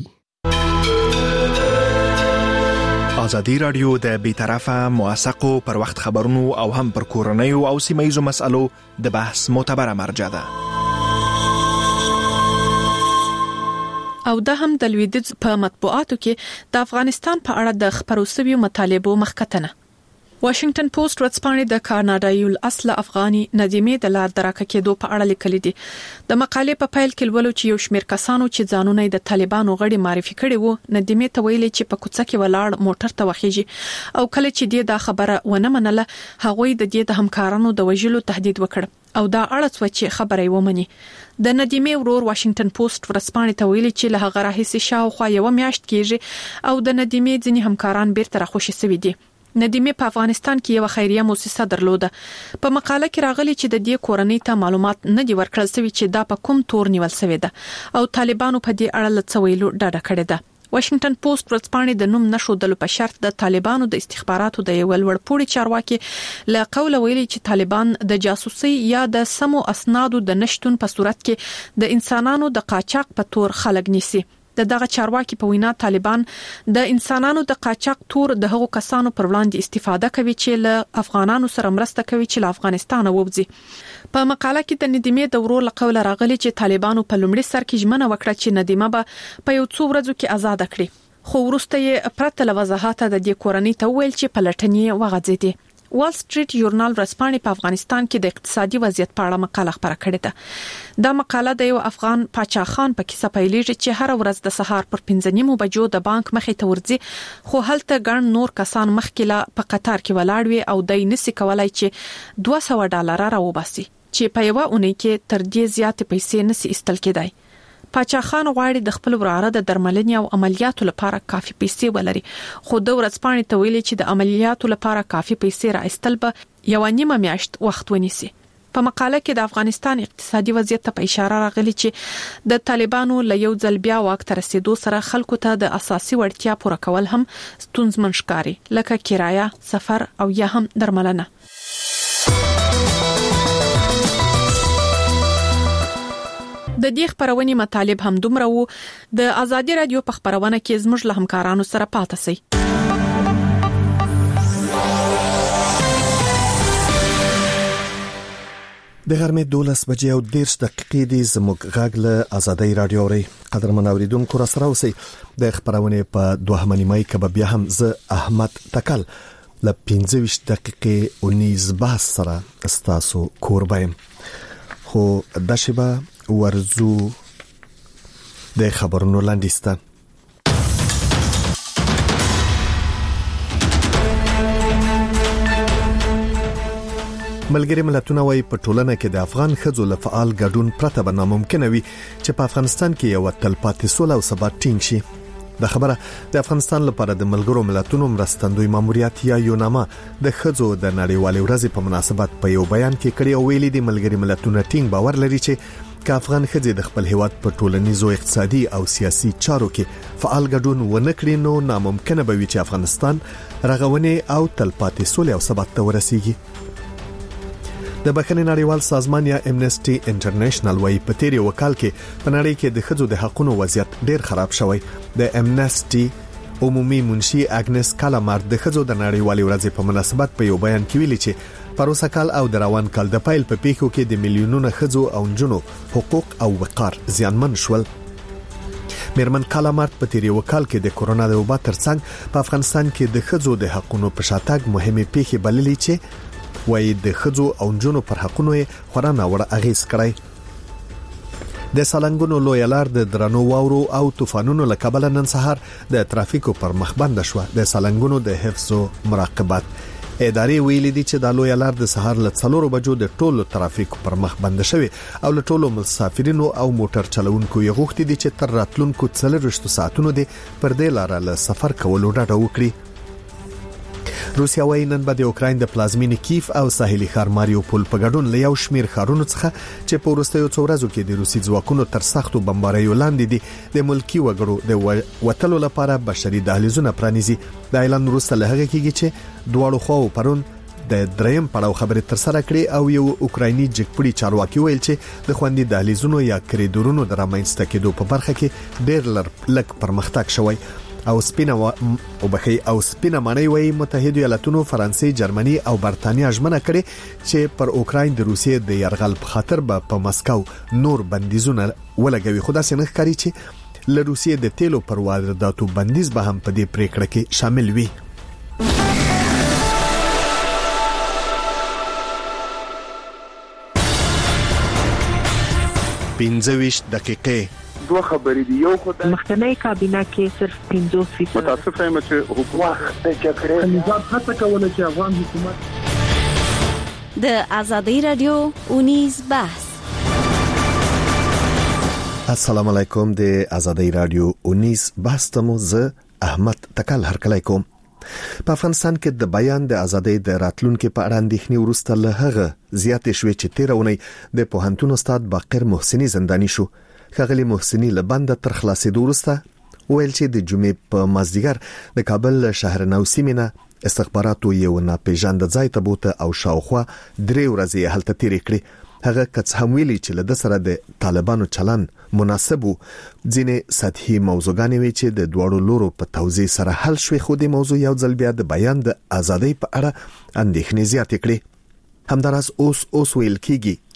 ازادي رادیو د بیطرفه موثقو پر وخت خبرونو او هم پر کورنۍ او سیمایي مسالو د بحث معتبره مرجع ده. او د هم د لویدیځ په مطبوعاتو کې د افغانستان په اړه د خبرو مطالبو مخکتنه. واشنگټن پوسټ ورځپاڼه د کاناډایي اصل افغاني ندیمه د لار درکه کېدو په اړه لیکلي دي. د مقالې په فایل کې ولول چې یو شمېر کسانو چې ځانونه د طالبانو غړي معرفي کړي وو ندیمه ته ویلي چې په کوڅه کې ولاړ موټر ته وخیږي او کله چې د خبره ونه منله هغه د دې د همکارانو د وژلو تهدید وکړ او دا اړه څه چې خبره یې ومني. د ندیمه ورور واشنگټن پوسټ ورځپاڼه ته ویلي چې له هغه راهیسې شاوخوا یو میاشت کېږي او د ندیمه ځینی همکاران بیرته راخوشي سوي دي. ندیمه په افغانستان کې یو خیریه مؤسسه درلوده. په مقاله کې راغلي چې د دې کورنۍ ته معلومات نه دی ورکړل شوی چې دا په کوم تور نیول شوی ده او طالبانو په دې اړه لڅویلو ډاډه کړی ده. واشنگټن پوسټ ورځپاڼه د نوم نشودلو په شرط د طالبانو د استخباراتو د یو لوړپوړي چارواکي له قوله ویلي چې طالبان د جاسوسي یا د سمو اسنادو د نشټون په صورت کې د انسانانو د قاچاق په تور خلک نیسي. د دغه چارواکي په وینا طالبان د انسانانو د قاچاق تور د هغو کسانو پر وړاندې استفاده کوي چې له افغانانو سره مرسته کوي چې له افغانستان ووځي. په مقاله کې د ندیمه د ورور لقوله راغلي چې طالبانو په لومړي سر کې ژمنه وکړه چې ندیمه به په یو څو ورځو کې آزاد کړي. خو وروسته یې پرته له وضاحت د دې کورنۍ ته ویل چې پلټنې وغځېدې. وال سټریټ ژورنال ورځپاڼې په افغانستان کې د اقتصادي وضعیت په اړه مقاله خبره کړې ده. دا مقاله د یو افغان پاچا خان په کیسه پیلېږي چې هر ورځ د سهار پر پنځه نیمو بجو د بانک مخې ته ورځي، خو هلته ګڼ نور کسان مخکې لا په قطار کې ولاړ وي او دای نسی کولای چې دوه سوه ډالر راوباسي چې په یو اونۍ کې تر دې زیاتې پیسې نسی استل کېدای. پاچا خان غواړي د خپل وراره د درملنې او عملیاتو لپاره کافي پیسې ولري، خو د ورځپاڼې ته ویلي چې د عملیاتو لپاره کافي پیسې را ایستل به یو نیمه میاشت وخت ونیسي. په مقاله کې د افغانستان اقتصادي وضعیت ته په اشاره راغلي چې د طالبانو له یو ځل بیا واک ته رسیدو سره خلکو ته د اساسي وړتیا پوره کول هم ستونزمن ښکاري، لکه کرایه، سفر او یا هم درملنه. د دې خبرونې مطالب هم دومره وو. د ازادي رادیو په خبرونه کې زموږ له همکارانو سره پاتې سئ. د غرمې دولس بجې او دیرش دقیقې دي. زموږ غږ له ازادي رادیو اوري. قدرمن اوریدونکو را سره اوسئ. د خبرونې په دوهمه نیمه کې به بیا هم زه احمد تکل له پنځه ویشت دقیقې او نیز بحث سره استاسو کوربایم. خو د شبا ورزو د خبرونو لاندېسته. ملګری ملتونه وايي په ټولنه کې د افغان ښځو له فعال ګډون پرته به ناممکن وي چې په افغانستان کې یو تلپاتې سوله او ثبات ټینګ شي. د خبره د افغانستان لپاره د ملګرو ملتونو مرستندوی ماموریت یا یوناما د ښځو د نړیوالې ورځې په مناسبت په یو بیان کې کړي او ویلي دي ملګری ملتونه ټینګ باور لري چې که افغان ښځې د خپل هیواد په ټولنیزو، اقتصادي او سیاسي چارو کې فعال ګډون ونه کړي نو ناممکن به وي چې افغانستان رغونې او تلپاتې سولې او ثبات ته ورسیږي. د بخښنې نړیوال سازمان یا امنسټي انټرنیشنل وايي په تیر یو کال کې په نړۍ کې د ښځو د حقوقو وضعیت ډیر خراب شوی. د امنسټي عمومي منشي اګنس کالامار د ښځو د نړیوالې ورځې په مناسبت په یو بیان کې ویلي چې پروسه کال او د روان کال د پایل په پیښو کې د میلیونونو ښځو او نجونو حقوق او وقار زیانمن شول. میرمن کالامار په تیر یو کال کې د کورونا د وبا ترڅنګ په افغانستان کې د ښځو د حقوقو په شاتګ مهمه پیښه بللې چې وای د ښځو او نجونو پر حقوقو خورا ناوړه اغیز کړی. د سالنګونو لوی لار د درنو واورو او طوفانونو له کبله نن سهار د ترافیکو پر مخ بند شو. د سالنګونو د حفظ او مراقبت ادارې ویلي دي چې د لوی لار د سهار له څلورو بجو د ټولو ترافیکو پر مخ بند شوی او له ټولو مسافرینو او موټر چلوونکو یې غوښتي دي چې تر راتلونکو څلورویشت ساعتونو د پر دې لار له سفر کولو ډډه وکړي. روسیا وايي نن به د اوکراین د پلازمینې کیف او ساحلي ښار ماریوپول په ګډون له یو شمیر ښارونو څخه چې په وروستیو څو ورځو کې د روسي ځواکونو تر سختو بمباریو لاندې دي د ملکی وګړو د وټلو لپاره بشري دهلیزونه پرانیزي. د اعلان وروسته له هغه کېږي چې دواړو خواو پرون د دریم پړاو خبرې تر سره کړې او یو اوکرایني جګپړي چارواکي ویل چې د خوندي دهلیزونو یا کریډورونو د رامنځته کېدو په برخه کې ډېر لږ پرمختګ شوی. او سپینه او بخي او سپینه معنی وای متحده ایالاتونو، فرانسې، جرمني او برتانیا ژمنه کړې چې پر اوکراین د روسیې د يرغل په خاطر به په مسکو نور بندیزونه ولګوي. خو دا څنګه ښکاري چې له روسیې د تیلو پر وارداتو بندیز به هم په دې پریکړه کې شامل وي. پنځه ویشت دقیقې دوه خبرې دي. یو خدای مخکنی کابینه کې صرف پنځوس فیصد متاسفه یم چې حکومت د جګړې نظام هڅه کوله چې افغان حکومت د ازادي رادیو اونیز بحث. السلام علیکم. د ازادي رادیو اونیز بحث ته مو زه احمد تکل هرکلی کوم. په افغانستان کې د بیان د ازادۍ د راتلونکو په اړه اندېښنې وروسته له هغه زیاتې شوې چې تیرونی د پوهنتون استاد باقر محسنی زندانی شو. خغلی محسنی له بند تر خلاصېدو وروسته ویل چې د جمعې په مازدیګر د کابل شهر نو سیمینه استخباراتو یو ناپېژاند ځای ته بوته او شاوخوا درې ورځې هلته تیرې کړې. هغه کڅ هم ویلي چې له سره د طالبانو چلن مناسب وو. ځینې سطحي موضوعګانې وی چې د دوړو لورو په توضیح سره حل شوې، خو د موضوع یو ځل بیا د بیان د ازادۍ په اړه اندېښنې زیاتې کړې. همداراز اوس اوس ویل کېږي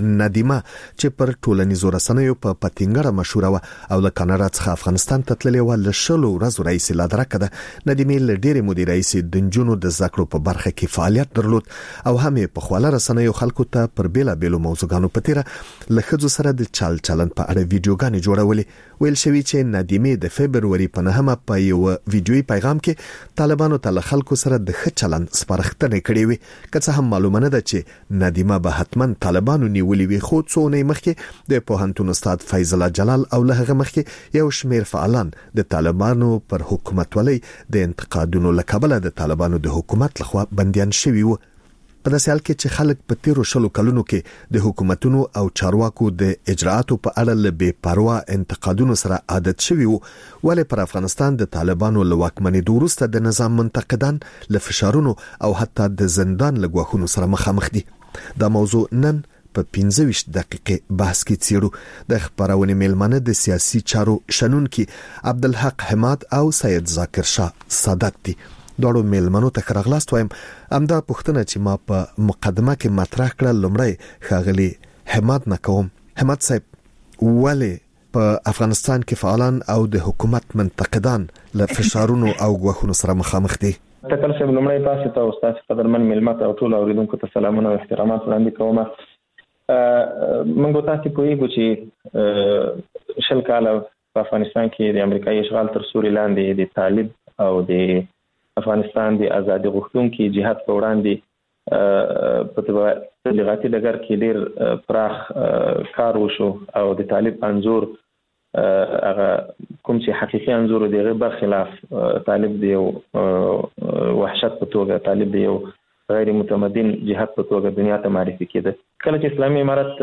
ندیمه چې پر ټولنیزو رسنیو په پتنګړه مشهوره و او له کاناډا څخه افغانستان ته تللې و ل شلو ورځو رئیس لادرکه ده. ندیمه ل ډېر مدیر رئیس د جنونو د ذکر په برخه کې فعالیت درلود او هم په خواله رسنیو خلکو ته پر بیلا بیلو موضوعګانو پتیره لخذ سره د چال چلن په اړه ویډیوګانې جوړولې. ویل شوی چې ندیمه د فبرवरी په نهمه په یو ویډیوي پیغام کې طالبانو ته خلکو سره د ښه چلن سپارښتنه کړې وي. که څه هم معلومه نه ده چې ندیمه به حتمن طالبانو نیولې وي، خو څو نه مخکې د پوهنتون استاد فیض الله جلال او له هغه مخکې یو شمیر فعالان د طالبانو پر حکومت ولې د انتقادونو لکبله د طالبانو د حکومت لخوا بنديان شوي وو. په داسې حال کې چې خلک په تیرو شلو کلونو کې د حکومتونو او چارواکو د اجراءاتو په اړه له بې پروا انتقادونو سره عادت شوي وو، ولې پر افغانستان د طالبانو له واکمنۍ وروسته د نظام منتقدان له فشارونو او حتی د زندان له ګواښونو سره مخامخ دي. دا موضوع نن په پنځه ویشت دقیقې بحث کې څیړو. د خبرونې میلمانه د سیاسي چارو شنونکي عبدالحق حماد او سید ذاکر شاه سادات دي. دوړو میلمنو ته خرغلاست وایم. امدا پښتنه چې ما په مقدمه کې مطرح کړل لمړی خاغلی حماد نکوم. حماد صاحب ولی په افغانستان کې فعالان او د حکومت منتقدان له فشارونو او غوښونو سره مخامخ دي؟ تکل سم لمړی تاسو ته استاد قدرمن میلمه او ټول اوریدونکو ته سلامونه او احترامات وړاندې کوم. موږ تاسو په یوه چې شل کاله په افغانستان کې د امریکایي اشغال تر سوري لاندې د طالب او د افغانستان د ازادي غوښتونکو جهاد په وړاندې په تبلیغاتي ډګر کې ډېر پراخ کار وشو او د طالب انزور هغه کوم چې حقيقي انزور دی غیر برخلاف طالب دی او وحشت په توګه طالب دی او غیر متمدن جهاد په توګه دنیا ته معرفي کېده. کله چې اسلامي امارت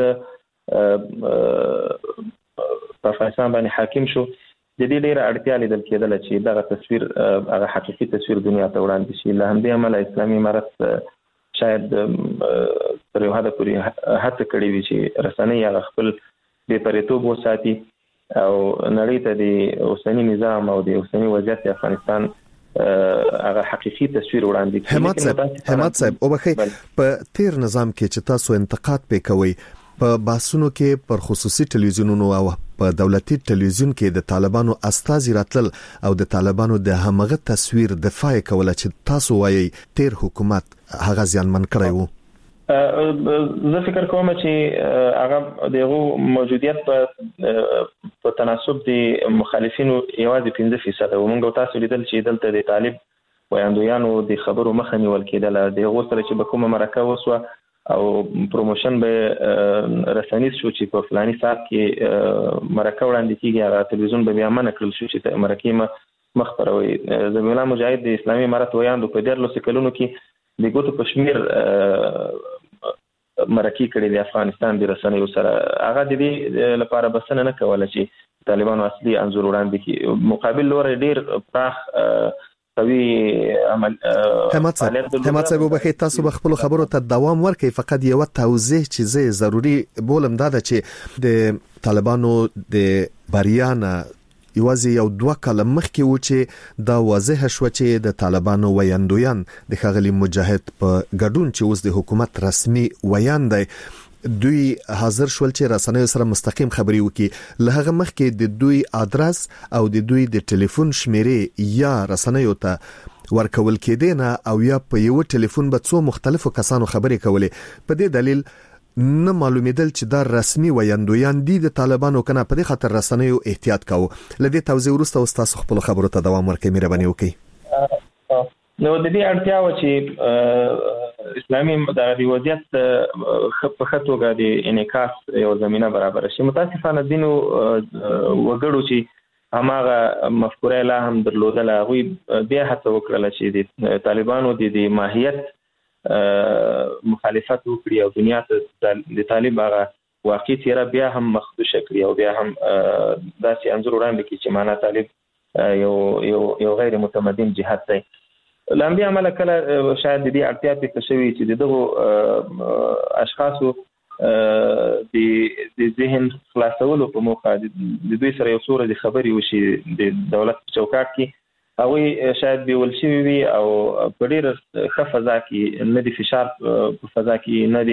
په افغانستان باندې حاکم شو، د دې ډیره اړتیا لیدل کېدل چې دغه تصویر هغه حقيقي تصویر دنیا ته وړاندې شي. له همدې امله اسلامي امارت شاید تر یو حد پورې هڅه کړې وي چې رسنۍ هغه خپل بې پرېتوب وساتي او نړۍ ته د اوسني نظام او د اوسني وضعیت د افغانستان هغه حقيقي تصویر وړاندې کړي. حماد صاحب حماد صاحب او بخي په تیر نظام کې چې تاسو انتقاد وکوي په باسونو کې پر خصوصي ټلویزیونونو او په دولتي ټلویزیون کې د طالبانو استازي راتل او د طالبانو د همغه تصویر دفاع کوله چې تاسو وایي تیر حکومت هغه ځانمن کړی وو. زه فکر کوم چې هغه دغه موجودیت په تناسب د مخالفینو یوازې پنځه فیصد او موږ تاسو لیدل چې دلته د طالب وایندویانو د خبرو مخه نیول کېدل. دغه سره چې به کومه مرکه وسوه او پروموشن به رسنیز شو چې په فلاني ساعت کې مرکه وړاندې کیږي، هغه تلویزیون به بیا منع کړل شو چې مرکه مخ پروي. زمير الله مجاهد د اسلامي امارت ویاندو په ډېر لوس کلونو کې د ګوتو په شمیر مرکه کړې د افغانستان د رسنیو سره. هغه د دې لپاره بسنه نه کوله چې طالبانو اصلي انزور وړاندې کړي، مقابل لور ډېر پراخ کوي عمل. حماد صاحب حماد صاحب وبخښئ تاسو به خپل خبرو ته دوام ورکړئ، فقط یو توضیح چې زه ضروری بولم دا ده چې د طالبانو د بریانه یوازې یو دوه کاله مخکې و چې دا واضح شو چې د طالبانو ویاندویان د ښاغلي مجاهد په ګډون چې اوس د حکومت رسمي ویاند دی دوی حاضر شول چې رسنیو سره مستقیم خبري وکړي. له هغه مخکې د دوی ادرس او د دوی د ټلیفون شمیرې یا رسنیو ته ورکول کېدې نه او یا په یو ټلیفون به څو مختلفو کسانو خبرې کولې. په دې دلیل نه معلومیدل چې دا رسمي ویاندویان دي د طالبانو کنه. په دې خاطر رسنیو احتیاط کاوه. لدې توضیح وروسته تاسو خپل خبرو ته دوام ورکړئ. مهرباني وکړئ. نو د دې اړتیا و چې اسلامي د وضعیت په خطوګه د انعکاس یو زمينه برابر شي. متاسفانه دینو وګړو چې هماغه مفکوره لا هم درلودل، هغه بیا هڅه وکړه چې د طالبانو د ماهیت مخالفت وکړي او دنیا ته د طالب هغه واقعي تیرا بیا هم مخدوشه کړي او بیا هم داسې انځور وړاندې کړي چې معنا طالب یو یو یو غیر متمدن جهاد دی. لامبي عمل کله شاید د دې اړتیا په شوي چې دغه اشخاصو د د ذهن خلاصولو په موخه د دوی سره یو څوره د خبري وشي د دولت چوکاټ کې او شاید به ولشي وي او په ډېر ښه فضا کې نه د فشار په فضا کې نه د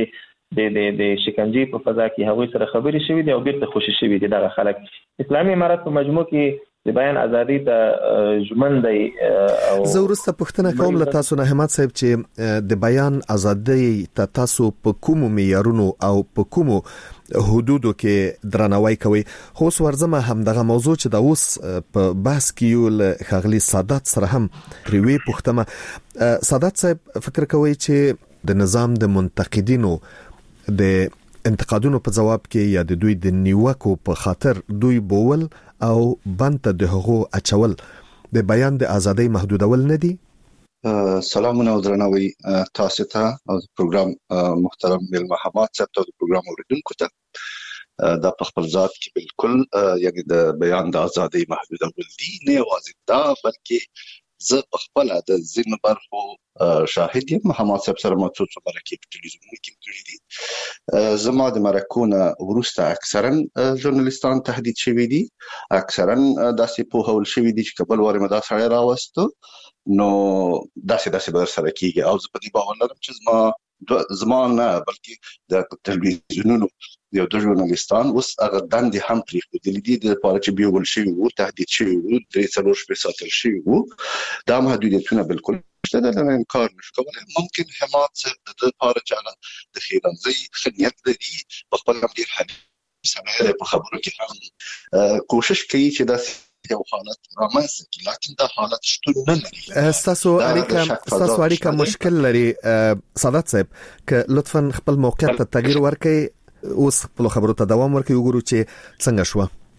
د د د شکنجې په فضا کې هغوی سره خبرې شوې دي او بیرته خوشي شوي دي دغه خلک. اسلامي امارت په مجموع کې د بیان ازادي ته ژمن دی. او زه ورسته پوښتنه کوم له تاسو نه همت صاحب چې د بیان ازادي ته تاسو په کومو معیارونو او په کومو حدودو کې درناوی کوي. خو اوس ورځمه هم دغه موضوع چې د اوس په بحث کې یو له خغلی سادات سره هم پریوي پوښتنه. سادات صاحب فکر کوي چې د نظام د منتقدینو د انتقادونو په جواب کې یا د دوی د نیوکو په خاطر دوی بول او بنت د هغو اچول د بیان د ازادۍ محدودول نه دي؟ سلامونه او درناوی تاسو ته او پروګرام محترم مل محمد صاحب ته د پروګرام اوریدونکو ته دا په خپل ذات کې بالکل یعنی د بیان د ازادۍ محدودول دي نه یوازې دا بلکې زه په خپل د ځین برخو شاهد یم. محمد صاحب سره مو څو څو مرکې په ټلویزیون کې کړې دي. زما د مرکونه ورسته اکثرا ژورنالیستان تهدید شوي دي، اکثرا داسې په هول شوي دي چې کبل واره مدا سره راوستو نو داسې داسې بر سره کیږي. او زه په دې باور لرم چې زما زما نه بلکې د ټلویزیونونو یو د ژورنالیستان اوس هغه دندې هم پرېښودلې دي د لپاره چې بیول شوي وو، تهدید شوي وو، درې څلور شپې ساتل شوي وو. دا محدودیتونه بالکل شته، دا نه انکار نشو کولی. ممکن حمایت صاحب د دې لپاره چې د خیرانځي خدمت لري په خپل هم ډېر حدیث سره په خبرو کې هم کوشش کوي چې دا یو حالت رامنځته کړي، لکه دا حالت شتون نه لري. ستاسو اړیکه ستاسو اړیکه مشکل لري. سادات صاحب که لطفا خپل موقعیت ته تغییر ورکړئ، اوس خپل خبرو ته دوام ورکړئ، وګورو چې څنګه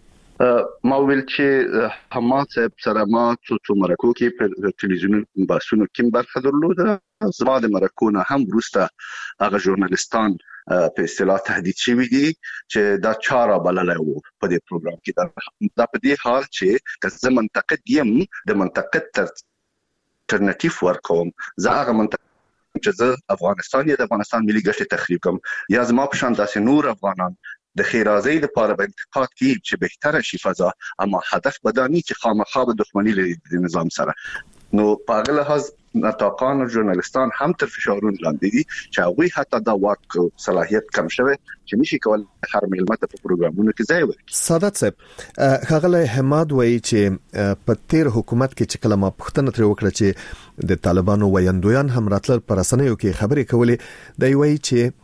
شو. ما ویل چې حماد صاحب سره ما څو څو مرکو کې په ټلویزیون باسونو کې برخه درلوده. زما د مرکونه هم وروسته هغه ژورنالیستان په اصطلاح تهدید شوي دي چې دا چاره بللای وو په دې پروګرام کې. دا په دې حال چې که زه منتقد یم د منتقد تر الټرناتیو ورکوم، زه هغه منتقد چې زه افغانستان یا د افغانستان ملي ګټې تخریب کوم یا زما په شان داسې نور افغانان د خیرازۍ لپاره به انتقاد کوي چې بهتره شي فضا، اما هدف بداني چې خامخا به دښمنی لري د نظام سره. نو په هغه لحاظ ناطقان او ژورنالیستان هم تر فشارون لاندې دي چې هغوی حتی دا واک صلاحیت کم شوی چې نشي کول هر ملمت په پروګرامونو کې ځای ورکړي. سادات صاحب خغله حماد وایي چې په تیر حکومت کې چې کله ما پښتنه تر وکړه چې د طالبانو ویندویان هم راتل پر رسنیو کې خبرې کولې، دی وایي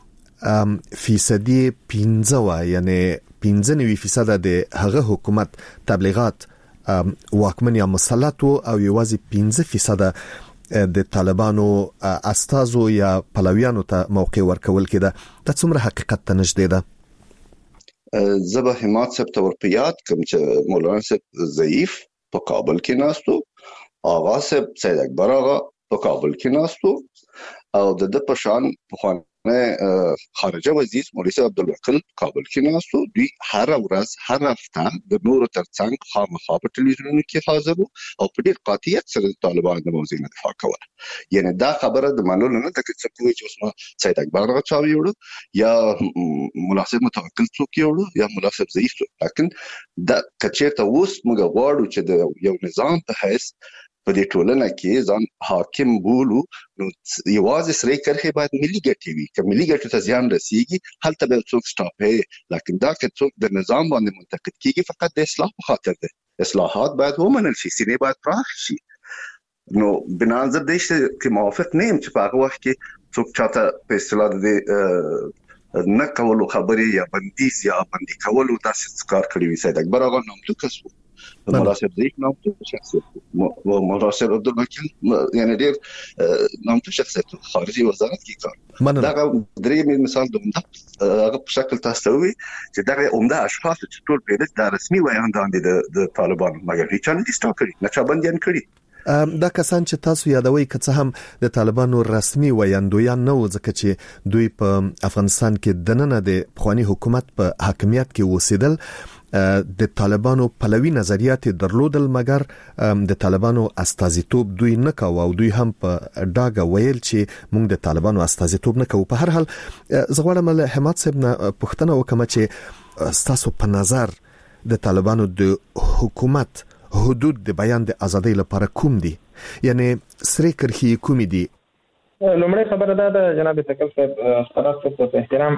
چې فیصدي پنځه یعنی پنځه نوي فیصد د هغه حکومت تبلیغات واکمن یا مسلط او یوازې پنځه فیصد د طالبانو استازو یا پلویانو ته موقع ورکول کېده. دا څومره حقیقت ته نږدې ده؟ زه به حماد صاحب ته ورپیاد کوم چې مولانا صاحب ضعیف په کابل کې ناستو، آغا صاحب سید اکبر آغا په کابل کې ناستو او د د پشان په خارجه وزیر مولوي صاحب عبدالوکیل کابل کې ناستو. دوی هر ورځ هر هفته د نورو ترڅنګ خامخا په ټلویزیونونو کې حاضر وو او په ډېر قاطعیت سره د طالبانو د موضوع نه دفاع کوله. یعنی دا خبره د منلو نه ده چې څوک چې اوس سید اکبر راچا ویوړو یا مولا صاحب متوکل څوک یوړو یا مولا صاحب ضعیف څوک، لکن دا کچېرته اوس موږ غواړو چې د یو نظام په حیث په دې ټولنه کې ځان حاکم بولو، نو یوازې سره کرخه باید ملي ګټې وي. که ملي ګټو ته زیان رسیږي هلته به څوک سټاپې، لکن دا که څوک د نظام باندې منتقد کیږي فقط د اصلاح په خاطر ده. اصلاحات باید ومنل شي، سینې باید پراخ شي. نو بنظر دې چې موافق نه یم چې په هغه وخت کې څوک چاته په اصطلاح د نه کولو خبرې یا بندیز یا بندي کولو داسې کار کړی وي. سید اکبر آغا نامتو کس وو، مناسب ضعیف نامتو شخصیت و مناسب عبدالوکیل یعنی ډېر نامتو شخصیت خارجي وزارت کې کار. دغه درې مثال د عمده هغه په شکل تاسو وي چې دغه عمده اشخاص چې ټول پیدا د رسمي ویاندان دي د طالبانو، مګر هیڅ نه دي سټاپ کړی، نه چا بندیان کړی. دا کسان چې تاسو یادوي که څه هم د طالبانو رسمي ویاندویان نه و، ځکه چې دوی په افغانستان کې دننه د پخوانی حکومت په حاکمیت کې اوسېدل، د طالبانو پلوي نظریات درلودل، مګر د طالبانو استازیتوب دوی نه کاوه او دوی هم په ډاګه ویل چې موږ د طالبانو استازیتوب نه کوو. په هر حال زه غواړم له حماد صاحب نه پوښتنه وکړم چې ستاسو په نظر د طالبانو د حکومت حدود د بیان د ازادۍ لپاره کوم دي؟ یعنی سره کرخي کوم دي؟ لومړی خبره دا ده جناب تکل صاحب ستاسو په احترام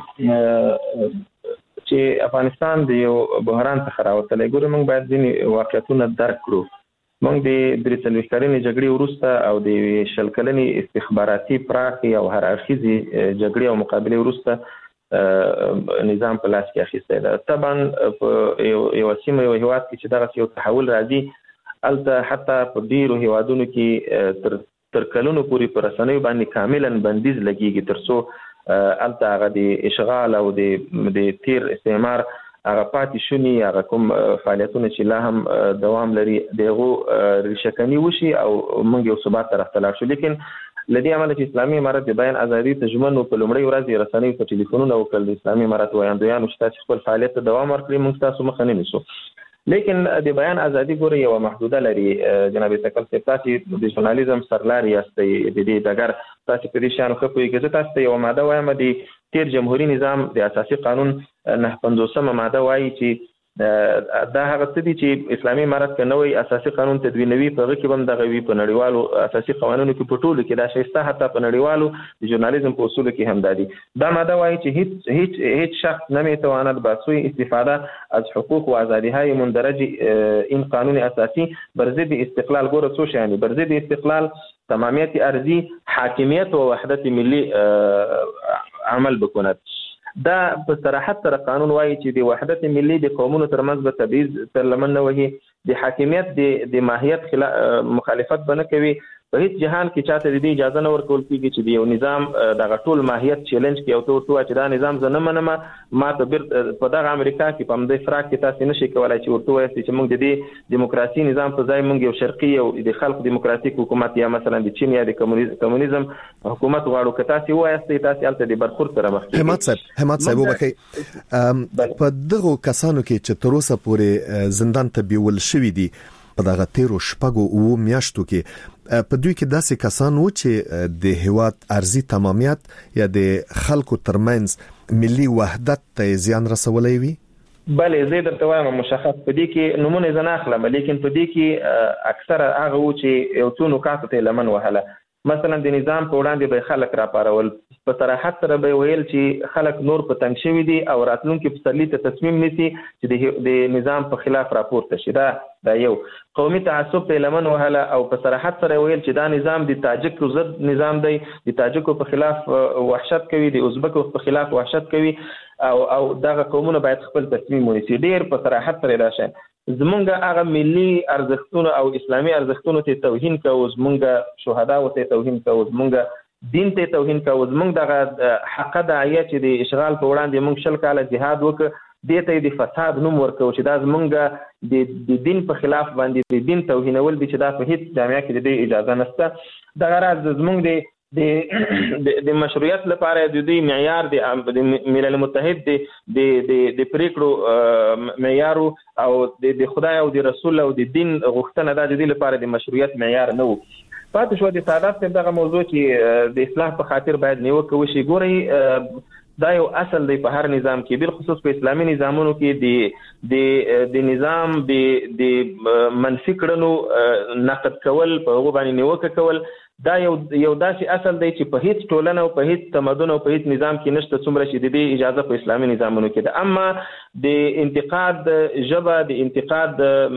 چې افغانستان د یو بحران څخه راوتلی. ګورو موږ باید ځینې واقعیتونه درک کړو. موږ د درې څلوېښت کلنې جګړې وروسته او د شل کلنې استخباراتي پراخې او هر اړخیزې جګړې او مقابلې وروسته نظام په لاس کې اخیستی ده. طبعا په یوه سیمه یو هیواد کې چې دغسې یو تحول راځي، هلته حتی په ډېرو هیوادونو کې تر تر کلونو پورې په رسنیو باندې کاملا بندیز لګیږي تر څو هلته هغه د اشغال او د تیر استعمار هغه پاتې شوني هغه کوم فعالیتونه چې لا هم دوام لري د هغو ریشهکني وشي او موږ یو ثبات طرف ته لاړ شو. لیکن له دې امله چې اسلامي امارت د بیان ازادي ته ژمن و، په لومړۍ ورځ یې رسنیو ته ټلیفونونه وکړل د اسلامي امارت ویاندویانو چې تاسې خپل فعالیت ته دوام ورکړئ، موږ ستاسو مخه نه نیسو. لیکن د بیان ازادي ګوره یوه محدوده لري. جناب تکل صاحب تاسې د ژورنالیزم سرلاري یاستئ د دې ډګر، تاسې په دې شیانو ښه پوهېږئ. زه تاسو ته یوه ماده وایم، د تیر جمهوري نظام د اساسي قانون نهه پنځوسمه ماده وایي چې دا هغه څه دي چې اسلامي امارت که نوی اساسي قانون تدوینوي په هغه کې به هم دغه وي. په نړیوالو اساسي قوانینو کې په ټولو کې دا شی شته، حتی په نړیوالو د ژورنالیزم په اصولو کې هم دا دي. دا ماده وایي چې هیچ هیچ هیچ شخص نمیتواند با سوی استفاده از حقوق و آزادی‌های مندرج این قانون اساسی بر ضد استقلال، ګوره څو شیان، بر ضد استقلال، تمامیت ارضی، حاکمیت و وحدت ملی عمل بکند. دا په صراحت سره قانون وایي چې د وحدت ملی د قومونو ترمنځ به تبعیض تر لمن نه وهي، د حاکمیت د ماهیت مخالفت به نه کوي. په هیڅ جهان کې چاته د دې اجازه نه ورکول کېږي چې د یو نظام دغه ټول ماهیت چیلنج کړي او ته ورته ووایې چې دا نظام زه نه منم. ما ته په دغه امریکا کې په همدې فراق کې تاسې نشئ کولی چې ورته ووایاست چې موږ د دې دیموکراسي نظام په ځای موږ یو شرقي او د خلق دیموکراتیک حکومت یا مثلا د چین یا د کمونیزم حکومت غواړو. که تاسې ووایاستئ تاسې هلته د برخورد سره مخ کېږئ. همت صاحب همت صاحب وبخئ، په دغو کسانو کې چې تر اوسه پورې زندان ته بیول شوي دي په دغه تیرو شپږو اوو میاشتو کې، په دوی کې داسې کسان وو چې د هیواد ارضي تمامیت یا د خلکو ترمنځ ملي وحدت ته زیان رسولی وي؟ بله، زه درته وایم مشخص په دې کې نومونه زه نه اخلم، لیکن په دې کې اکثره هغه وو چې یو څو نکاتو ته لمن وهله. مثلا د نظام په وړاندې به خلک راپارول، په صراحت سره به ویل چې خلک نور په تنګ شوي دي او راتلونکي پسرلي ته تصمیم نیسي چې د نظام په خلاف راپورته شي. دا دا یو قومي تعصب ته لمن وهله او په صراحت سره ویل چې دا نظام د تاجکو ضد نظام دی، د تاجکو په خلاف وحشت کوي، د ازبکو په خلاف وحشت کوي او او دغه قومونه باید خپل تصمیم ونیسي. ډېر په صراحت سره دا شی زمونږ هغه ملي ارزښتونه او اسلامي ارزښتونه ته توهین کوو، زمونږ شهداو ته توهین کوو، زمونږ دین ته توهین کوو، زمونږ دغه حق داعیه چې د اشغال په وړاندې موږ شل کاله جهاد وکړ دې ته د فساد نوم ورکوو چې دا زمونږ د دین په خلاف باندې د دین توهینول دي چې دا په هیڅ جامعه کې د دې اجازه نشته. دغه راز زمونږ د د د مشروعیت لپاره د دې معیار د ملل متحد د د د پریکړو معیار او د خدای او د رسول او د دین غوښتنه د دې لپاره د مشروعیت معیار نه وو. پاتې شو د سادات دغه موضوع چې د اصلاح په خاطر باید نیوکه وشي. ګورئ دا یو اصل دی په هر نظام کې، بالخصوص په اسلامي نظامونو کې د د د نظام د د منفي کړنو نقد کول، په هغو باندې نیوکه کول، دا یو یو داسې اصل دی چې په هیڅ ټولنه او په هیڅ تمدن او په هیڅ نظام کې نشته څومره چې د دې اجازه په اسلامي نظامونو کې ده. اما د انتقاد ژبه، د انتقاد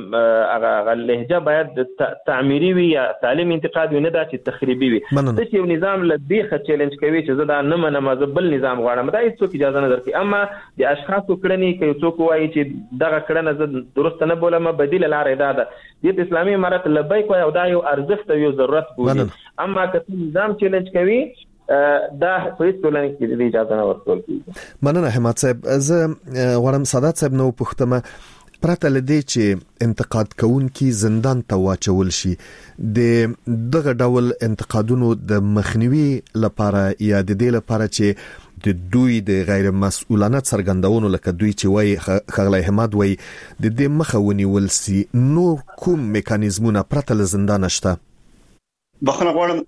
هغه لهجه باید تعمیري وي یا تعلیم انتقاد وي، نه دا چې تخریبي وي. څه چې یو نظام له بیخه چیلنج کوي چې زه دا نه منم، زه بل نظام غواړم، دا هیڅوک اجازه نه درکوي. اما د اشخاصو کړنې که یو څوک وایي چې دغه کړنه زه درسته نه بولم، بدیله لاره دا ده، دې ته اسلامي امارت لبیک وایي او دا یو ارزښت او یو ضرورت بولي. اما که نظام چیلنج کوي دا په هیڅ ټولنه کې د اجازه نه ورکول کېږي. مننه همت صاحب. زه غواړم سادات صاحب نو پوښتمه، پرته له دې چې انتقاد کوونکي زندان ته واچول شي، د دغه ډول انتقادونو د مخنیوي لپاره یا د دې لپاره چې د دوی د غیر مسؤلانه څرګندونو لکه دوی چې وایي ښاغلی حماد وایي د دې مخه ونیول سي، نور کوم میکانیزمونه پرته له زندانه شته؟ بخښنه غواړم،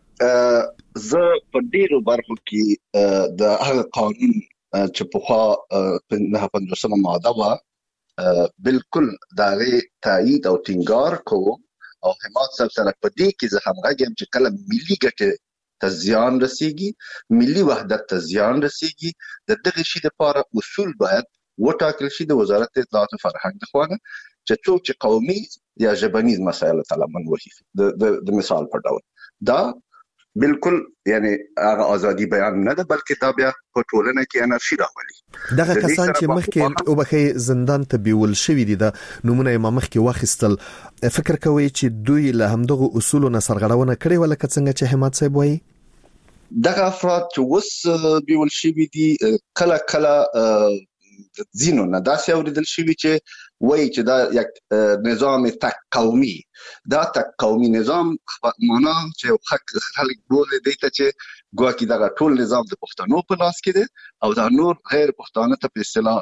زه په ډیرو برخو کې د هغه قانون چې پخوا په نهه پنځوسمه ماده وه بالکل د هغې تایید او ټینګار کوم او حماد صاحب سره په دې کې زه همغږی یم چې کله ملي ګټې ته زیان رسیږي، ملي وحدت ته زیان رسیږي. د دغه شي لپاره اصول باید وټاکل شي د وزارت اطلاعات او فرهنګ لخوا، چې څوک چې قومي یا ژبنیز مسایل ته لمن وهي د د مثال په ډول دا بالکل یعنی هغه ازادي بیان نه ده، بلکې دا بیا په ټولنه کې انارشي راولي. دغه کسان چې مخکې او بخې زندان ته بیول شوی دي د نمونه ما مخکې واخیستل، فکر کوي چې دوی له همدغه اصولو نه سرغړونه کړې ولا څنګه چې حماد صاحب وایي؟ دغه افراد چې وس بیول شوی دي کله کله ځینو نه داسې اوریدل شوی چې وایي چې دا یک نظام تک قومي، دا تک قومي نظام معنا چې حق خلک بوله دی ته چې ګواکې دغه ټول نظام د پښتنو په لاس کې دی او دا نور غیر پښتانه ته په اصطلاح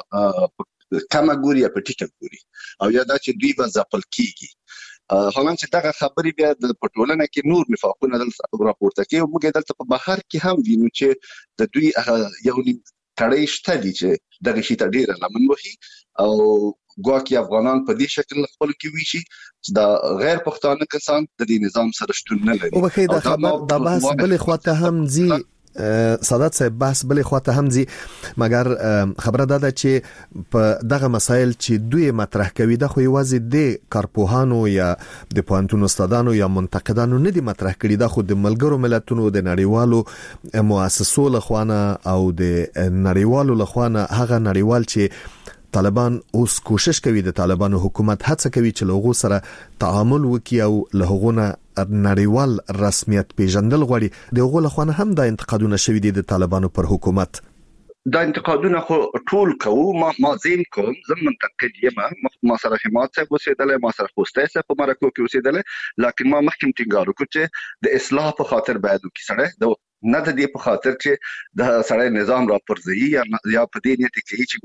کمه ګوري یا په ټیکه ګوري، او یا دا چې دوی به ځپل کیږي. حالان چې دغه خبرې بیا د پټولنه کې نور نفاقونه دلته راپورته کوي، او موږ دلته په بهر کې هم وینو چې د دوی یو نیم تړي شته دي چې دغه شي ته ډیره لمن وهي، او ګواکې افغانان په دې شکل خپل کې وی شي چې دا غیر پښتانه کسان د دې نظام سره شتون نه لري. او بخې دا خبر د بحث بلې خواته هم زی سادات صاحب بحث بلې خواته هم زی، مګر خبره ده چې په دغه مسایل چې دوی مطرح کوي د خو یوازې د کارپوهانو یا د پوهنتون استادانو یا منتقدانو نه دي مطرح کړي، دا خو د ملګرو ملتونو د نړیوالو مؤسسو لخوانه او د نړیوالو لخوانه هغه نړیوال چې طالبان اوس کوشش کوي، د طالبانو حکومت هڅه کوي چې لغو سره تعامل وکړي او لغونه نړیوال رسمیت پیژندل غواړي. دغه لخوانه هم د انتقادونه شوي دي د طالبانو پر حکومت. دا انتقادونه خو ټول کوو، ما ما زین کوم زم منتقد یم، ما سره حماد صاحب اوسېدل، ما سره خوسته صاحب په مرکو کې اوسېدل، لکه ما مخکې ټینګار وکړ چې د اصلاح په خاطر باید وکړي سره د نه د دې په خاطر چې د سړی نظام را پرځي یا یا په دې نیت کې چې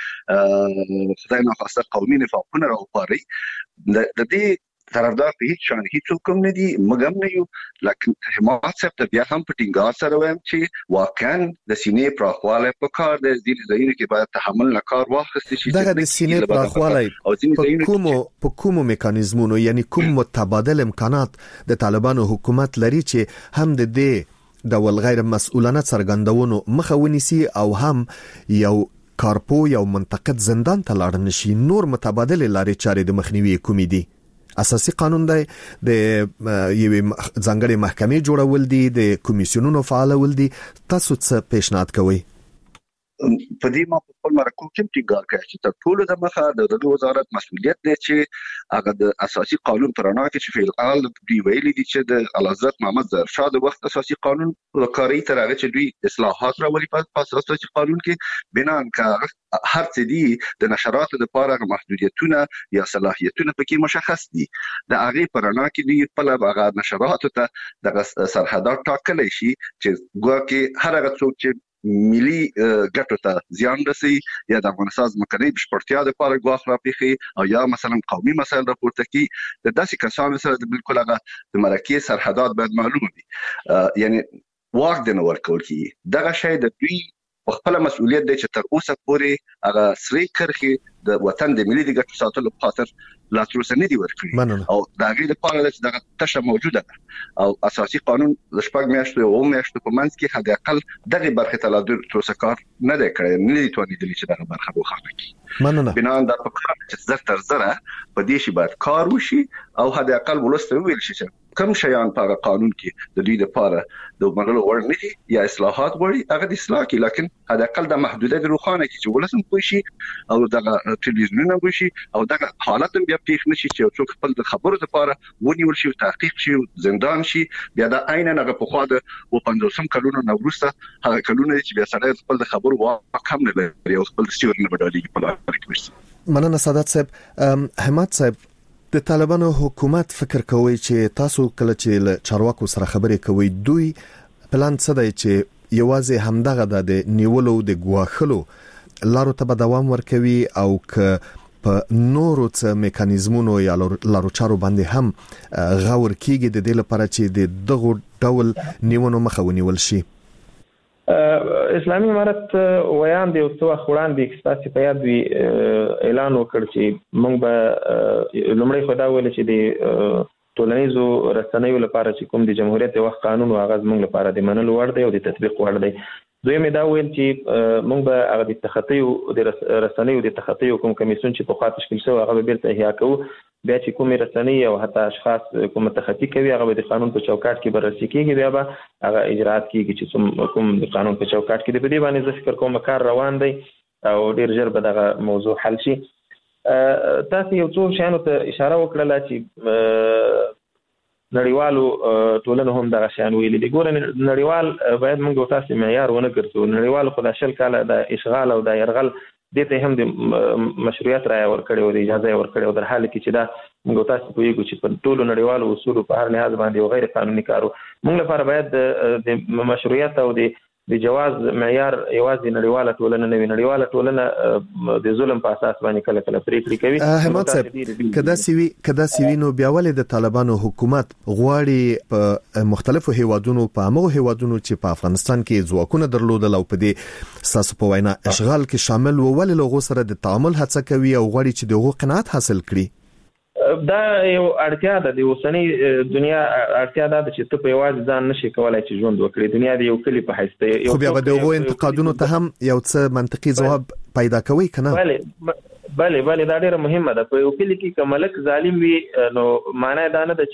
ګواکې خدای نه خاصه قومي نفاقونه راوپاري. د دې طرفدار په هیڅ شان هیڅ کوم نه دي، مګم نه یو، لکه حماد صاحب ته بیا هم په ټینګار سره وایم چې واقعا د سینې پراخواله په کار د دې ځایونو کې باید تحمل نه کار واخیستل شي. دغه د سینې پراخواله په کومو په کومو میکانیزمونو یعنی کوم متبادل امکانات د طالبانو حکومت لري چې هم د دې ډول غیر مسؤلانه څرګندونو مخه ونیسي او هم یو کارپو یو منتقد زندان ته لاړ نشي؟ نور متبادل لارې چارې د مخنیوي کومې دي؟ اساسي قانون دی، د یوې ځانګړې محکمې جوړول دي، د کمیسیونونو فعالول دي، تاسو څه پیشنهاد کوئ؟ په دې ما په خپل مرکو کې ټینګار کوي چې تر ټولو د مخه د وزارت مسؤلیت دی چې هغه د اساسي قانون پرانا کې چې فعل اول دی ویلي دي چې د اعلیحضرت محمد ظاهر شاه د وخت اساسي قانون وکاري تر هغه چې دوی اصلاحات راولي په اساسي قانون کې بنان کا هر څه دي د نشراتو لپاره محدودیتونه یا صلاحیتونه پکې مشخص دي. د هغه پرانا کې دی په لږه نشراتو ته د سرحدات ټاکل شي چې ګواکې هر هغه څوک چې ملي ګټو ته زیان رسي یا د افغانستان ځمکنۍ بشپړتیا لپاره ګواښ راپېښي او یا مثلا قومي مسایل راپورته کوي، د داسې کسانو سره د بالکل هغه د مرکې سرحدات باید معلوم دي، یعنی واک د نه ورکول کیږي. دغه شی د دوی په خپل مسؤلیت دی چې تر اوسه پورې هغه سری کرخي د وطن د ملي د ګټو ساتلو په خاطر لا تر اوسه نه دی ورکړي، او دا غي لپاره چې دغه تشه موجوده ده او اساسي قانون د شپږ میاشتو او میاشتو په منځ کې حد اقل دغه برخه ته لا تر اوسه کار نه دی کړی، نه دی توانیدلی چې دغه برخه وخانه کی. مننه. بنان د پکار چې زر تر زره په دې شی باید کار وشي او حد اقل ولسته ویل شي چې کوم شیان په قانون کې د دوی لپاره د منلو وړ نه دي یا اصلاحات غواړي هغه د اصلاح کې، لکن حد اقل د محدودیت روخانه کې چې ولسم کوی شي او دغه ټلویزیونونه کوی شي او دغه حالت بیا پیښ نشي چې څوک خپل د خبرو لپاره ونیول شي، تحقیق شي، زندان شي، بیا د عین هغه په خوا د و پنځوسم کلونو نوروسته هغه کلونه چې بیا سره خپل د خبرو واک هم نه لري او خپل سیور نه بدلېږي په لار کې. مننه سادات صاحب. حماد صاحب، د طالبانو حکومت فکر کوي چې تاسو کله چې له چارواکو سره خبرې کوي دوی پلان څه دی چې یوازې همدغه د نیولو د ګواښلو لارو ته به دوام ورکوي او ک په نورو څه میکانیزمونو یا لارو چارو باندې هم غور کیږي د دې لپاره چې د دغه ډول نیونو مخه ونیول شي؟ اسلامي امارت ویان دی او څو خوړان دي چې په یاد وی اعلان وکړ چې موږ به لومړی خدا ویل چې د ټولنیزو رسنیو لپاره چې کوم د جمهوریت وخت قانون او هغه موږ لپاره د منلو وړ دی او د تطبیق وړ دی. دویم دا ویل چې موږ به هغه د تخطیو د رسنیو د تخطیو کوم کمیسیون چې په خاطر تشکیل شوی هغه به بیرته احیا کوو. بیا چې کوم رسنۍ او حتی اشخاص کوم تخطی کوي هغه به د قانون په چوکاټ کې بررسي کیږي، بیا به هغه اجرات کیږي چې کوم د قانون په چوکاټ کې دی. په دې باندې زه فکر کوم کار روان دی او ډیر ژر به دغه موضوع حل شي. تاسو یو څو شیانو ته اشاره وکړه چې نړیوالو ټولنو هم دغه شیان ویلي دي. ګوره نړیوال باید موږ تاسو معیار ونه ګرځو. نړیوالو خو د شل کاله د اشغال او د يرغل دې ته هم د مشروعیت رائے ورکړي او د اجازه ورکړي او در حال کې چې دا موږ تاسو په یو چې په ټولو نړیوالو اصولو په هر لحاظ باندې او غیر قانوني کارو موږ لپاره باید د مشروعیت او د د جواز معیار یوازې نړیواله ټولنه نه وي. نړیواله ټولنه د ظلم په اساس باندې کله کله پریکړې کوي. همت صاحب کدا سیوی کدا سیوی نو بیا ولې د طالبانو حکومت غواړي په مختلفو هیوادونو په هغو هیوادونو چې په افغانستان کې ځواکونه درلودل او په دې ساسو په وینا اشغال کې شامل و ولې لغو سره د تعامل هڅه کوي او غواړي چې دغه قناعت حاصل کړي؟ دا یو اړتیا ده د اوسنی دنیا اړتیا ده چې ته په یوازې ځان نشي کولای چې ژوند وکړي. دنیا د یو کلی په حیث ته خو بیا به دغه انتقادونو ته هم یو څه منطقي ځواب پیدا کوي کنه. بله بله بله دا ډیره مهمه ده. په یو کلی کې که ملک ظالم وي نو معنی دا نه ده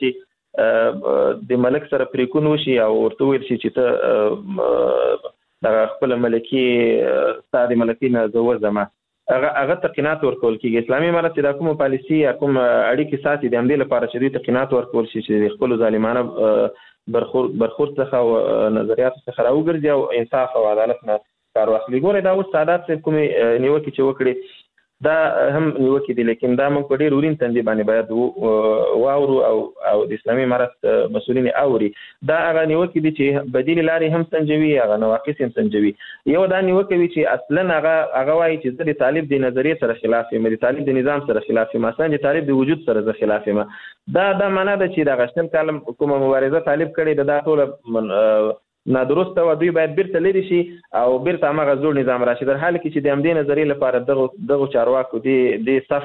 چې د ملک سره پریکون وشي او ورته ویل شي چې ته د خپل ملکی ستاسو ملکی نه زوځ زما هغه هغه تقینات ورکول کیږي. اسلامي امارت چې د کوم پالیسي یا کوم اړیکې ساتي د همدې لپاره چې د تقینات ورکول شي چې خپل ظالمانه برخورد برخورد څخه او نظریات څخه راوګرځي او انصاف او عدالت نه کار واخلي. ګوره دا اوس سادات کوم نیوکه چې وکړي دا هم نیوکه دي، لیکن دا موږ په ډیر ورین تندې باندې باید واورو او او د اسلامي امارت مسؤلین اوري. دا هغه نیوکه دي چې بدیل لارې هم سنجوي، هغه نواقص هم سنجوي. یو دا نیوکه وی چې اصلا هغه هغه وايي چې د طالب د نظریه سره خلاف یم، د طالب د نظام سره خلاف یم، مثلا د طالب د وجود سره خلاف یم. دا دا معنی ده چې د غشتل کلم کومه مبارزه طالب کړي د دا ټول نادرسته و دوی باید بیرته لري شي او بیرته هغه زوړ نظام راشي. در حال کې چې د همدې نظریې لپاره دغه دغه چارواکو دي د صف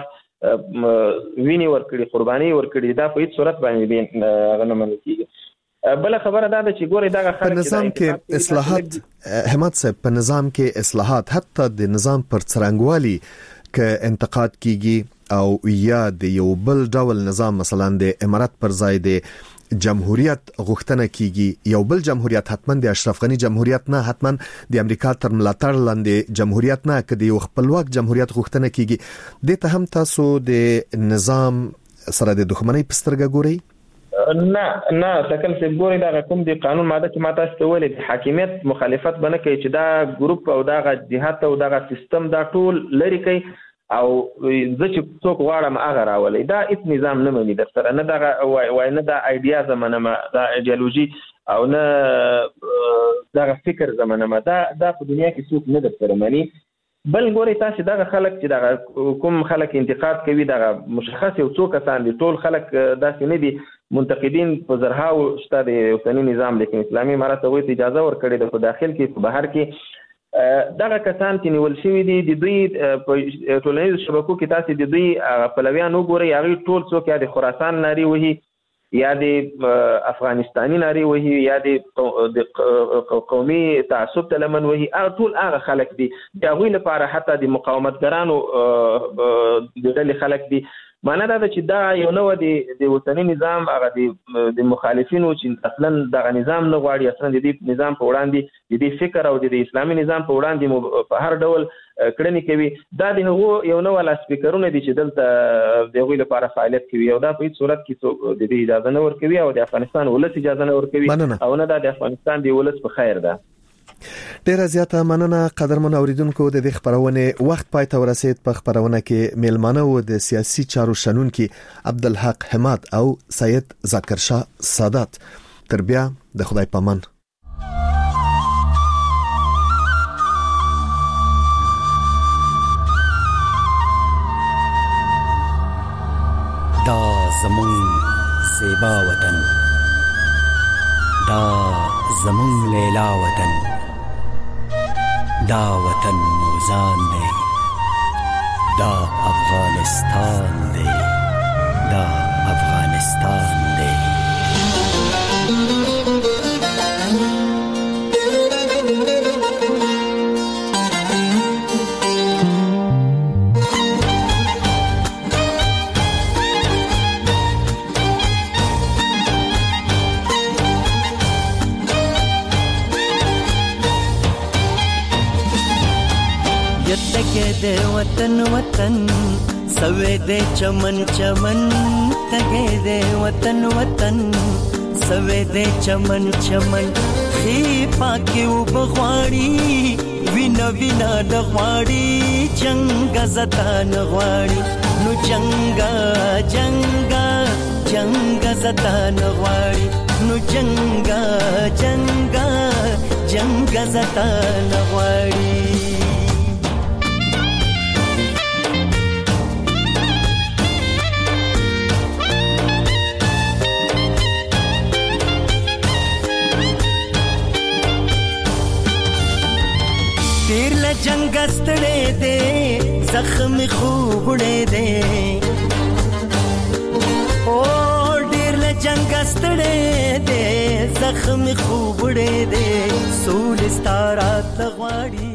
ویني ورکړي قرباني ورکړي دا په هیڅ صورت باندې هغه نه منل کیږي. بل خبره دا ده چې ګوري دغه خلک په نظام کې اصلاحات همت صاحب په نظام کې اصلاحات حتی د نظام پر څرنګوالي ک انتقاد کیږي او یا د یو بل ډول نظام مثلا د امارات پر ځای د جمهوریت غوښتنه کیږي. یو بل جمهوریت حتما د اشرف غنی جمهوریت نه، حتما د امریکا تر ملاتړ لاندې جمهوریت نه، کدی یو خپلواک جمهوریت غوښتنه کیږي. د ته هم تاسو د نظام سره د دښمنۍ پسترګه ګوري؟ نه نه تکل څه ګوري دا کوم د قانون ماده چې ماته استولې د حاکمیت مخالفت بنه کوي چې دا ګروپ او دا جهات او دا سیستم دا ټول لري کوي او زه چې څوک غواړم هغه راولي. دا هیڅ نظام نه مني در سره، نه دا وای نه دا ایډیا زمانه ما دا ایدئولوژي او نه دا فکر زمانه ما دا دا په دنیا کې څوک نه در سره مني. بل ګوري تاسو دا خلک چې دا کوم خلک انتقاد کوي دا مشخص یو څوک کسان دي، ټول خلک داسې نه دي. منتقدین په زرهاو شته د اوسنی نظام، لیکن اسلامي امارت ته اجازه ورکړي د داخل کې په بهر کې دغه کسان چې نیول شوی دي د دوی په ټولنیزو شبکو کې تاسو د دوی پلویان وګورئ هغه ټول څوک یا د خراسان ناری وهي یا د افغانستاني ناری وهي یا د قومي تعصب تلمن وهي ټول هغه خلک دي چې هغوی لپاره حتی د مقاومتګرانو د ډلې خلک دي. معنی دا چې دا یو نو د وطني نظام هغه د مخالفینو چې اصلا دغه نظام نه غواړي، اصلا د دې نظام په وړاندې د دې فکر او د اسلامي نظام په وړاندې په هر ډول کړنې کوي. دا د هغو یو نو ول سپیکرونه دي چې دلته د هغوی لپاره فعالیت کوي او دا په هیڅ صورت کې د دې اجازه نه ورکوي او د افغانستان ولس اجازه نه ورکوي او نه د افغانستان د ولس په خیر ده. ډیر زیاته مننه قدرمن اوریدونکو. د دې خبرونه وخت پای ته ورسید. په خبرونه کې میلمانه و د سیاسي چارو شنونکي عبدالحق حماد او سید ذکرشاه سادات. تر بیا د خدای پامان. دا زمون زیبا وطن، دا زمون لیلا وطن، دا وطن موزان دی، دا افغانستان دی، دا افغانستان داستان دی. تگے دے وطن وطن سوے دے چمن چمن تگے دے وطن وطن سوے دے چمن چمن خی پاکی و بغواړي وینا وینا نغواړي جنگ زتا نغواړي نو جنگا جنگا جنگ زتا نغواړي نو جنگا جنگا جنگ زتا نغواړي. जंग ستړې دې زخم خوبړې دې او ډېر له جنگ ستړې دې زخم خوبړې دې سول ستاره تغواړي.